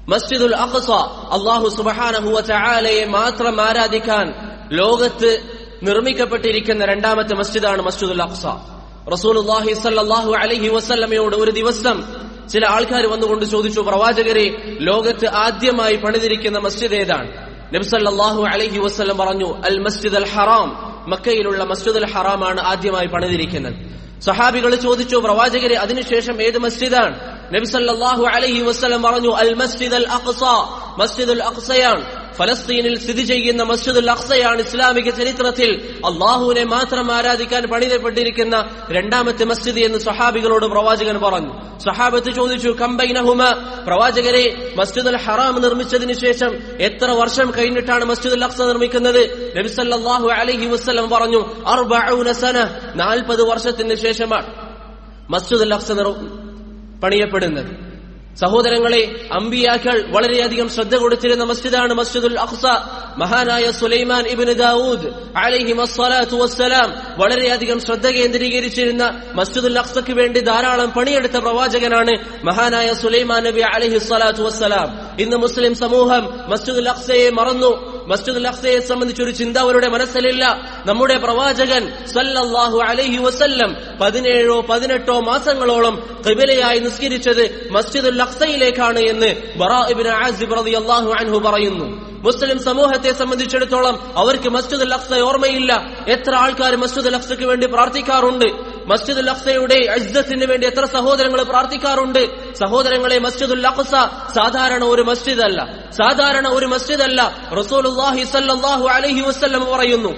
Speaker 1: മസ്ജിദുൽ അഖ്സ അല്ലാഹു സുബ്ഹാനഹു വ തആലയെ മാത്രം ആരാധിക്കാൻ ലോകത്ത് നിർമ്മിക്കപ്പെട്ടിരിക്കുന്ന രണ്ടാമത്തെ മസ്ജിദാണ് മസ്ജിദുൽ അഖ്സ. റസൂലുള്ളാഹി സ്വല്ലല്ലാഹു അലൈഹി വസല്ലമയോട് ഒരു ദിവസം ചില ആൾക്കാർ വന്നുകൊണ്ട് ചോദിച്ചു, പ്രവാചകരെ, ലോകത്ത് ആദ്യമായി പണിതിരിക്കുന്ന മസ്ജിദ് ഏതാണ്? നബി സല്ലല്ലാഹു അലൈഹി വസല്ലം പറഞ്ഞു, അൽ മസ്ജിദ് അൽ ഹറാം, മക്കയിലുള്ള മസ്ജിദുൽ ഹറാമാണ് ആദ്യമായി പണിതിരിക്കുന്നത്. സഹാബികൾ ചോദിച്ചു, പ്രവാചകരെ, അതിനുശേഷം ഏത് മസ്ജിദാണ്? നബി സല്ലല്ലാഹു അലൈഹി വസല്ലം പറഞ്ഞു, അൽ മസ്ജിദ് അൽ അഖ്സ, മസ്ജിദുൽ അഖ്സയാണ്. ഫലസ്തീനിൽ സ്ഥിതി ചെയ്യുന്ന മസ്ജിദുൽ അഖ്സയാണ് ഇസ്ലാമിക ചരിത്രത്തിൽ അള്ളാഹുവിനെ മാത്രം ആരാധിക്കാൻ പണിതപ്പെട്ടിരിക്കുന്ന രണ്ടാമത്തെ മസ്ജിദ് എന്ന് സഹാബികളോട് പ്രവാചകൻ പറഞ്ഞു. സഹാബത്ത് ചോദിച്ചു, കംബൈനഹുമ, പ്രവാചകരെ, മസ്ജിദുൽ ഹറാം നിർമ്മിച്ചതിന് ശേഷം എത്ര വർഷം കഴിഞ്ഞിട്ടാണ് മസ്ജിദുൽ അഖ്സ നിർമ്മിക്കുന്നത്? നബി സല്ലല്ലാഹു അലൈഹി വസല്ലം പറഞ്ഞു, അർബഊന സന, നാൽപ്പത് വർഷത്തിന് ശേഷമാണ് മസ്ജിദുൽ അഖ്സ പണിയപ്പെടുന്നത്. സഹോദരങ്ങളെ, അമ്പിയാക്കൾ വളരെയധികം ശ്രദ്ധ കൊടുത്തിരുന്ന മസ്ജിദാണ് മസ്ജിദുൽ അഖ്സ. മഹാനായ സുലൈമാൻ ഇബ്നു ദാവൂദ് അലൈഹിമസ്സലാത്തു വസ്സലാം വളരെയധികം ശ്രദ്ധ കേന്ദ്രീകരിച്ചിരുന്ന മസ്ജിദുൽ അഖ്സയ്ക്ക് വേണ്ടി ധാരാളം പണിയെടുത്ത പ്രവാചകനാണ് മഹാനായ സുലൈമാൻ നബി അലൈഹിസ്സലാത്തു വസ്സലാം. ഇന്ന് മുസ്ലിം സമൂഹം മസ്ജിദുൽ അഖ്സയെ മറന്നു. മസ്ജിദുൽ അഖ്സയെ സംബന്ധിച്ചൊരു ചിന്ത അവരുടെ മനസ്സിലില്ല. നമ്മുടെ പ്രവാചകൻ സല്ലല്ലാഹു അലൈഹി വസല്ലം പതിനേഴോ പതിനെട്ടോ മാസങ്ങളോളം ഖിബലയായി നിസ്കരിച്ചത് മസ്ജിദുൽ അഖ്സയിലേക്കാണ് എന്ന് ബറാ ഇബ്നു ആസിബ് റളിയല്ലാഹു അൻഹു പറയുന്നു. മുസ്ലിം സമൂഹത്തെ സംബന്ധിച്ചിടത്തോളം അവർക്ക് മസ്ജിദുൽ അഖ്സ ഓർമ്മയില്ല. എത്ര ആൾക്കാർ മസ്ജിദുൽ അഖ്സയ്ക്ക് വേണ്ടി പ്രാർത്ഥിക്കാറുണ്ട്. മസ്ജിദുൽ അഖ്സയുടെ ഇസ്സത്തിന് വേണ്ടി എത്ര സഹോദരങ്ങൾ പ്രാർത്ഥിക്കാറുണ്ട്. സഹോദരങ്ങളെ, മസ്ജിദുൽ അഖ്സ സാധാരണ ഒരു മസ്ജിദ് അല്ല, സാധാരണ ഒരു മസ്ജിദ് അല്ല. റസൂലുള്ളാഹി സ്വല്ലല്ലാഹു അലൈഹി വസല്ലം പറയുന്നു,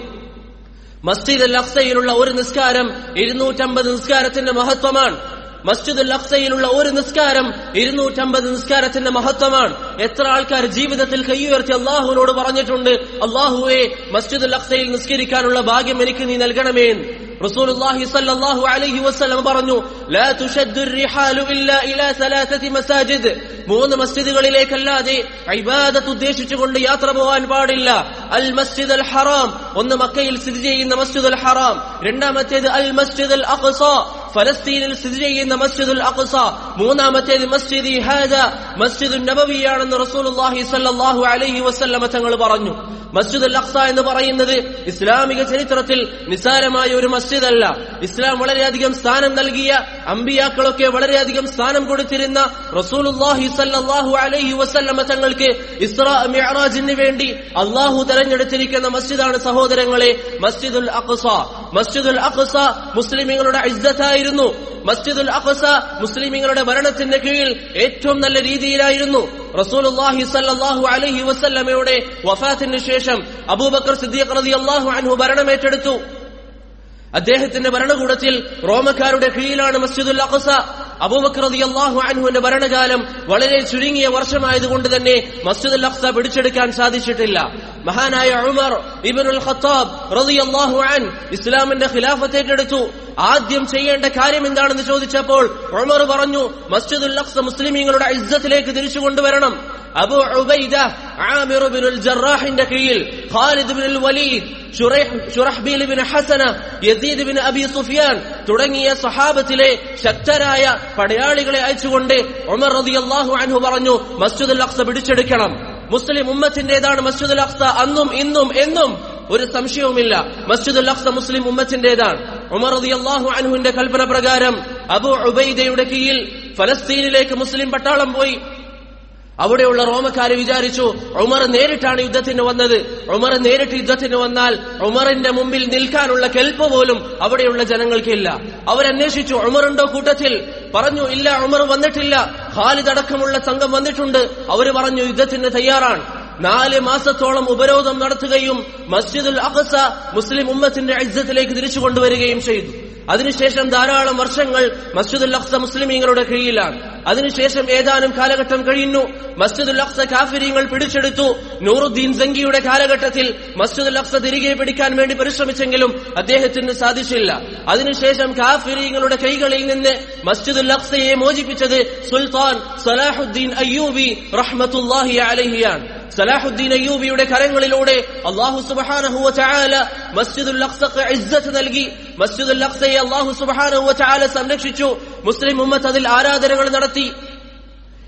Speaker 1: മസ്ജിദുൽ അഖ്സയിലുള്ള ഒരു നിസ്കാരം ഇരുന്നൂറ്റമ്പത് നിസ്കാരത്തിന്റെ മഹത്വമാണ്. മസ്ജിദുൽ അഖ്സയിലുള്ള ഒരു നിസ്കാരം ഇരുന്നൂറ്റമ്പത് നിസ്കാരത്തിന്റെ മഹത്വമാണ്. എത്ര ആൾക്കാർ ജീവിതത്തിൽ കൈയുയർത്തി അള്ളാഹുവിനോട് പറഞ്ഞിട്ടുണ്ട്, അള്ളാഹുവേ, മസ്ജിദുൽ അഖ്സയിൽ നിസ്കരിക്കാനുള്ള ഭാഗ്യം എനിക്ക് നീ നൽകണമേ. റസൂലുള്ളാഹി സ്വല്ലല്ലാഹു അലൈഹി വസല്ലം പറഞ്ഞു, ലാ തുശദ്ദു റിഹാലു ഇല്ലാ ഇലാ സലാസതി മസാജിദ്, മൂന്ന് മസ്ജിദുകളിലേക്കല്ലാതെ ഇബാദത്ത് ഉദ്ദേശിച്ചുകൊണ്ട് യാത്ര പോകാൻ പാടില്ല. അൽ മസ്ജിദ് അൽ ഹറാം, ഒന്ന് മക്കയിൽ സ്ഥിതി ചെയ്യുന്ന മസ്ജിദുൽ ഹറാം. രണ്ടാമത്തേത് അൽ മസ്ജിദ് അൽ അഖ്സ, ഫലസ്തീനിൽ സ്ഥിതി ചെയ്യുന്ന മസ്ജിദുൽ അഖ്സ. മൂന്നാമത്തേത് മസ്ജിദി ഹാദ, മസ്ജിദുൻ നബവിയാണെന്ന് റസൂലുള്ളാഹി സ്വല്ലല്ലാഹു അലൈഹി വസല്ലം തങ്ങൾ പറഞ്ഞു. മസ്ജിദുൽ അഖ്സ എന്ന് പറയുന്നത് ഇസ്ലാമിക ചരിത്രത്തിൽ നിസ്സാരമായ ഒരു മസ്ജിദ് അല്ല. ഇസ്ലാം വളരെയധികം സ്ഥാനം നൽകിയ, അമ്പിയാക്കളൊക്കെ വളരെയധികം സ്ഥാനം കൊടുത്തിരുന്ന റസൂലുള്ളാഹി സ്വല്ലല്ലാഹു അലൈഹി വസല്ലം തങ്ങൾക്ക് ഇസ്രാ മിഅ്റാജിന് വേണ്ടി അള്ളാഹു തെരഞ്ഞെടുത്തിരിക്കുന്ന മസ്ജിദാണ് സഹോദരങ്ങളെ മസ്ജിദുൽ അഖ്സ. മസ്ജിദുൽ അഖ്സ മുസ്ലിമീങ്ങളുടെ ഇസ്സത്തായിരുന്നു. മസ്ജിദുൽ അഖ്സ മുസ്ലിമീങ്ങളുടെ ഭരണത്തിന്റെ കീഴിൽ ഏറ്റവും നല്ല രീതിയിലായിരുന്നു. റസൂലുള്ളാഹി സ്വല്ലല്ലാഹു അലൈഹി വസല്ലമയുടെ വഫാത്തിന് ശേഷം അബൂബക്കർ സിദ്ദീഖ് റളിയല്ലാഹു അൻഹു ഭരണമേറ്റെടുത്തു. അദ്ദേഹത്തിന്റെ ഭരണകൂടത്തിൽ റോമക്കാരുടെ കീഴിലാണ് മസ്ജിദുൽ അഖ്സ. അബൂബക്കർ റളിയല്ലാഹു അൻഹുവിന്റെ ഭരണകാലം വളരെ ചുരുങ്ങിയ വർഷമായതുകൊണ്ട് തന്നെ മസ്ജിദുൽ അഖ്സ പിടിച്ചെടുക്കാൻ സാധിച്ചിട്ടില്ല. മഹാനായ ഉമർ ഇബ്നുൽ ഖത്താബ് റളിയല്ലാഹു അൻഹു ഇസ്ലാമിന്റെ ഖിലാഫത്ത് ഏറ്റെടുത്തു. ആദ്യം ചെയ്യേണ്ട കാര്യം എന്താണെന്ന് ചോദിച്ചപ്പോൾ ഉമർ പറഞ്ഞു, മസ്ജിദുൽ അഖ്സ മുസ്ലിമീങ്ങളുടെ ഇസ്സത്തിലേക്ക് തിരിച്ചു കൊണ്ടുവരണം. അബൂ ഉബൈദ ആമിർ ഇബ്നുൽ ജറാഹിന്റെ കീഴിൽ ഖാലിദ് ഇബ്നുൽ വലീദ്, ശുറഹ്ബീൽ ഇബ്നു ഹസന, യസീദ് ഇബ്നു അബി സുഫിയാൻ തുടങ്ങിയ സഹാബത്തിലെ ശക്തരായ പടയാളികളെ അയച്ചുകൊണ്ട് ഉമർ റളിയല്ലാഹു അൻഹു പറഞ്ഞു, മസ്ജിദുൽ അഖ്സ പിടിച്ചെടുക്കണം. മുസ്ലിം ഉമ്മത്തിന്റേതാണ് മസ്ജിദുൽ അഖ്സ. അന്നും ഇന്നും എന്നും ഒരു സംശയവുമില്ല, മസ്ജിദുൽ അഖ്സ മുസ്ലിം ഉമ്മത്തിന്റേതാണ്. ഉമർ റളിയല്ലാഹു അൻഹുവിന്റെ കൽപ്പന പ്രകാരം അബൂ ഉബൈദയുടെ കീഴിൽ ഫലസ്തീനിലേക്ക് മുസ്ലിം പട്ടാളം പോയി. അവിടെയുള്ള റോമക്കാര് വിചാരിച്ചു ഉമർ നേരിട്ടാണ് യുദ്ധത്തിന് വന്നത്. ഉമർ നേരിട്ട് യുദ്ധത്തിന് വന്നാൽ ഉമറിന്റെ മുമ്പിൽ നിൽക്കാനുള്ള കെൽപ്പ് പോലും അവിടെയുള്ള ജനങ്ങൾക്കില്ല. അവരന്വേഷിച്ചു, ഉമറുണ്ടോ കൂട്ടത്തിൽ? പറഞ്ഞു, ഇല്ല, ഉമർ വന്നിട്ടില്ല. ഖാലിദ് അടക്കമുള്ള സംഘം വന്നിട്ടുണ്ട്. അവര് പറഞ്ഞു, യുദ്ധത്തിന് തയ്യാറാണ്. നാല് മാസത്തോളം ഉപരോധം നടത്തുകയും മസ്ജിദുൽ അഖ്സ മുസ്ലിം ഉമ്മത്തിന്റെ ഇസ്സത്തിലേക്ക് തിരിച്ചു കൊണ്ടുവരികയും ചെയ്തു. അതിനുശേഷം ധാരാളം വർഷങ്ങൾ മസ്ജിദുൽ അഖ്സ മുസ്ലിമീങ്ങളുടെ കീഴിലാണ്. അതിനുശേഷം ഏതാനും കാലഘട്ടം കഴിഞ്ഞു. മസ്ജിദുൽ അഖ്സ കാഫിരീങ്ങൾ പിടിച്ചെടുത്തു. നൂറുദ്ദീൻ സങ്കിയുടെ കാലഘട്ടത്തിൽ മസ്ജിദുൽ അഖ്സ തിരികെ പിടിക്കാൻ വേണ്ടി പരിശ്രമിച്ചെങ്കിലും അദ്ദേഹത്തിന് സാധിച്ചില്ല. അതിനുശേഷം കാഫിരീങ്ങളുടെ കൈകളിൽ നിന്ന് മസ്ജിദുൽ അഖ്സയെ മോചിപ്പിച്ചത് സുൽത്താൻ സലാഹുദ്ദീൻ അയ്യൂബി റഹ്മത്തുള്ളാഹി അലൈഹിയാണ്. സലാഹുദ്ദീൻ അയ്യൂബിയുടെ കരങ്ങളിലൂടെ അല്ലാഹു സുബ്ഹാനഹു വ തആല മസ്ജിദുൽ അഖ്സക്ക് ഇസ്സത്ത് നൽകി. മസ്ജിദുൽ അഖ്സയെ അല്ലാഹു സുബ്ഹാനഹു വ തആല സംരക്ഷിച്ചു. മുസ്ലിം ഉമ്മത്ത് അതിൽ ആരാധനകൾ നടത്തി.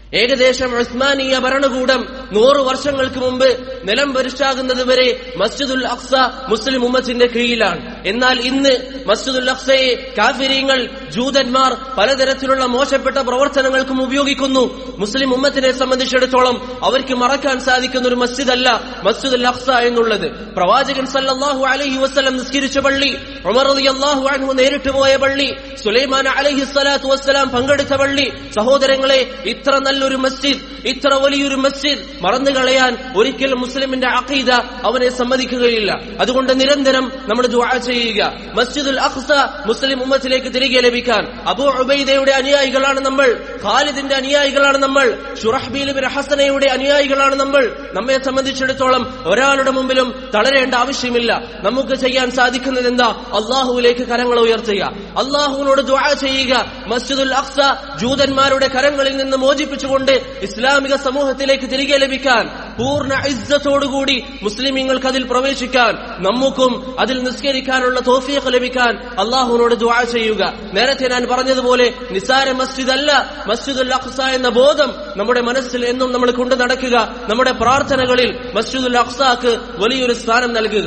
Speaker 1: ഏകദേശം ഉസ്മാനിയ ഭരണകൂടം നൂറ് വർഷങ്ങൾക്ക് മുമ്പ് നിലം പരിശാകുന്നത് വരെ മസ്ജിദുൽ അഖ്സ മുസ്ലിം ഉമ്മത്തിന്റെ കീഴിലാണ്. എന്നാൽ ഇന്ന് മസ്ജിദുൽ അഖ്സയെ കാഫിരീങ്ങൾ, ജൂതന്മാർ പലതരത്തിലുള്ള മോശപ്പെട്ട പ്രവർത്തനങ്ങൾക്കും ഉപയോഗിക്കുന്നു. മുസ്ലിം ഉമ്മത്തിനെ സംബന്ധിച്ചിടത്തോളം അവർക്ക് മറക്കാൻ സാധിക്കുന്ന ഒരു മസ്ജിദ് അല്ല മസ്ജിദുൽ അഖ്സ എന്നുള്ളത്. പ്രവാചകൻ സല്ലല്ലാഹു അലൈഹി വസല്ലം നിസ്കരിച്ച പള്ളി, ഉമർ റളിയല്ലാഹു അൻഹു നേരിട്ട് പോയ പള്ളി, സുലൈമാൻ അലൈഹി സ്വലാത്തു വസ്സലാം പങ്കെടുത്ത പള്ളി. സഹോദരങ്ങളെ, ഇത്ര നല്ലൊരു മസ്ജിദ്, ഇത്ര വലിയൊരു മസ്ജിദ് മറന്നു കളയാൻ ഒരിക്കലും മുസ്ലിമിന്റെ അഖീദ അവനെ സമ്മതിക്കുകയില്ല. അതുകൊണ്ട് നിരന്തരം നമ്മൾ ദുആ ചെയ്യുക, മസ്ജിദുൽ അഖ്സ മുസ്ലിം ഉമ്മത്തിലേക്ക് തിരികെ ലഭിക്കാൻ. അബൂ ഉബൈദയുടെ അനുയായികളാണ് നമ്മൾ, ഖാലിദിന്റെ അനുയായികളാണ് നമ്മൾ, ശുറഹ്ബീൽ ഇബ്നു ഹസനയുടെ അനുയായികളാണ് നമ്മൾ. നമ്മെ സംബന്ധിച്ചിടത്തോളം ഒരാളുടെ മുമ്പിലും തളരേണ്ട ആവശ്യമില്ല. നമുക്ക് ചെയ്യാൻ സാധിക്കുന്നത് എന്താ? അള്ളാഹുവിലേക്ക് കരങ്ങൾ ഉയർത്തുക, അള്ളാഹുവിനോട് ദുആ ചെയ്യുക. മസ്ജിദുൽ അഖ്സ ജൂതന്മാരുടെ കരങ്ങളിൽ നിന്ന് മോചിപ്പിച്ചുകൊണ്ട് ഇസ്ലാമിക സമൂഹത്തിലേക്ക് തിരികെ ലഭിക്കാൻ, പൂർണ്ണ ഇസ്സത്തോടുകൂടി മുസ്ലിമീങ്ങൾക്ക് അതിൽ പ്രവേശിക്കാൻ, നമുക്കും അതിൽ നിസ്കരിക്കാനുള്ള തൗഫീഖ് ലഭിക്കാൻ അള്ളാഹുവിനോട് ദുആ ചെയ്യുക. നേരത്തെ ഞാൻ പറഞ്ഞതുപോലെ നിസാര മസ്ജിദ് അല്ല മസ്ജിദുൽ അഖ്സ എന്ന ബോധം നമ്മുടെ മനസ്സിൽ എന്നും നമ്മൾ കൊണ്ടു നടക്കുക. നമ്മുടെ പ്രാർത്ഥനകളിൽ മസ്ജിദുൽ അഖ്സാക്ക് വലിയൊരു സ്ഥാനം നൽകുക.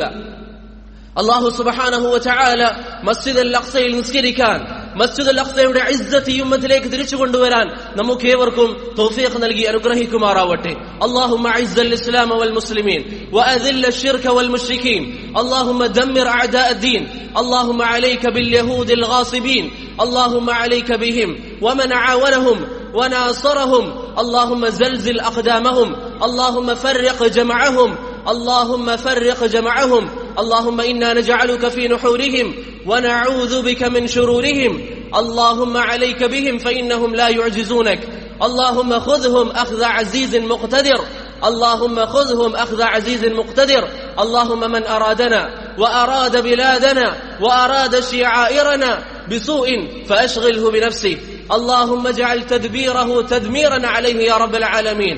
Speaker 1: അല്ലാഹു സുബ്ഹാനഹു വ തആല മസ്ജിദുൽ അഖ്സയിൽ നിസ്കരിക്കാൻ, മസ്ജിദുൽ അഖ്സയുടെ ഇസ്സത്ത് ഈ ഉമ്മത്തിലേക്ക് തിരിച്ചു കൊണ്ടുവരാൻ നമുക്ക് ഏവർക്കും തൗഫീഖ് നൽകി അനുഗ്രഹിക്കുമാറാവട്ടെ. അല്ലാഹുമ്മ അഇസ്സൽ ഇസ്ലാമ വൽ മുസ്ലിമീൻ വഅദില്ല അശ്ശിർക വൽ മുശ്രികീൻ. അല്ലാഹുമ്മ ദമ്മിർ അഅദാ അദ്ദീൻ. അല്ലാഹുമ്മ അലൈക ബിൽ യഹൂദിൽ ഗാസിബീൻ. അല്ലാഹുമ്മ അലൈക ബിഹിം വമൻ അഅവനഹും وناصرهم. اللهم زلزل أقدامهم. اللهم فرق جمعهم. اللهم فرق جمعهم. اللهم إنا نجعلك في نحورهم ونعوذ بك من شرورهم. اللهم عليك بهم فإنهم لا يعجزونك. اللهم خذهم أخذ عزيز مقتدر. اللهم خذهم أخذ عزيز مقتدر. اللهم من أرادنا وأراد بلادنا وأراد شعائرنا بسوء فأشغله بنفسه. اللهم اجعل تدبيره تدميرا عليه يا رب العالمين.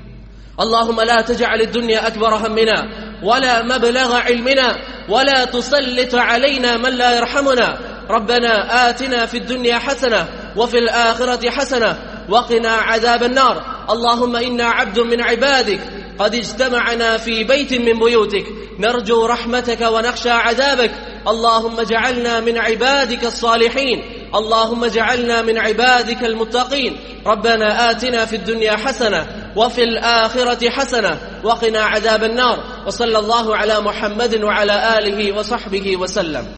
Speaker 1: اللهم لا تجعل الدنيا أكبر همنا ولا مبلغ علمنا ولا تسلط علينا من لا يرحمنا. ربنا آتنا في الدنيا حسنة وفي الآخرة حسنة وقنا عذاب النار. اللهم إنا عبد من عبادك قد اجتمعنا في بيت من بيوتك نرجو رحمتك ونخشى عذابك. اللهم اجعلنا من عبادك الصالحين. اللهم اجعلنا من عبادك المتقين. ربنا آتنا في الدنيا حسنة وفي الآخرة حسنة وقنا عذاب النار. وصلى الله على محمد وعلى آله وصحبه وسلم.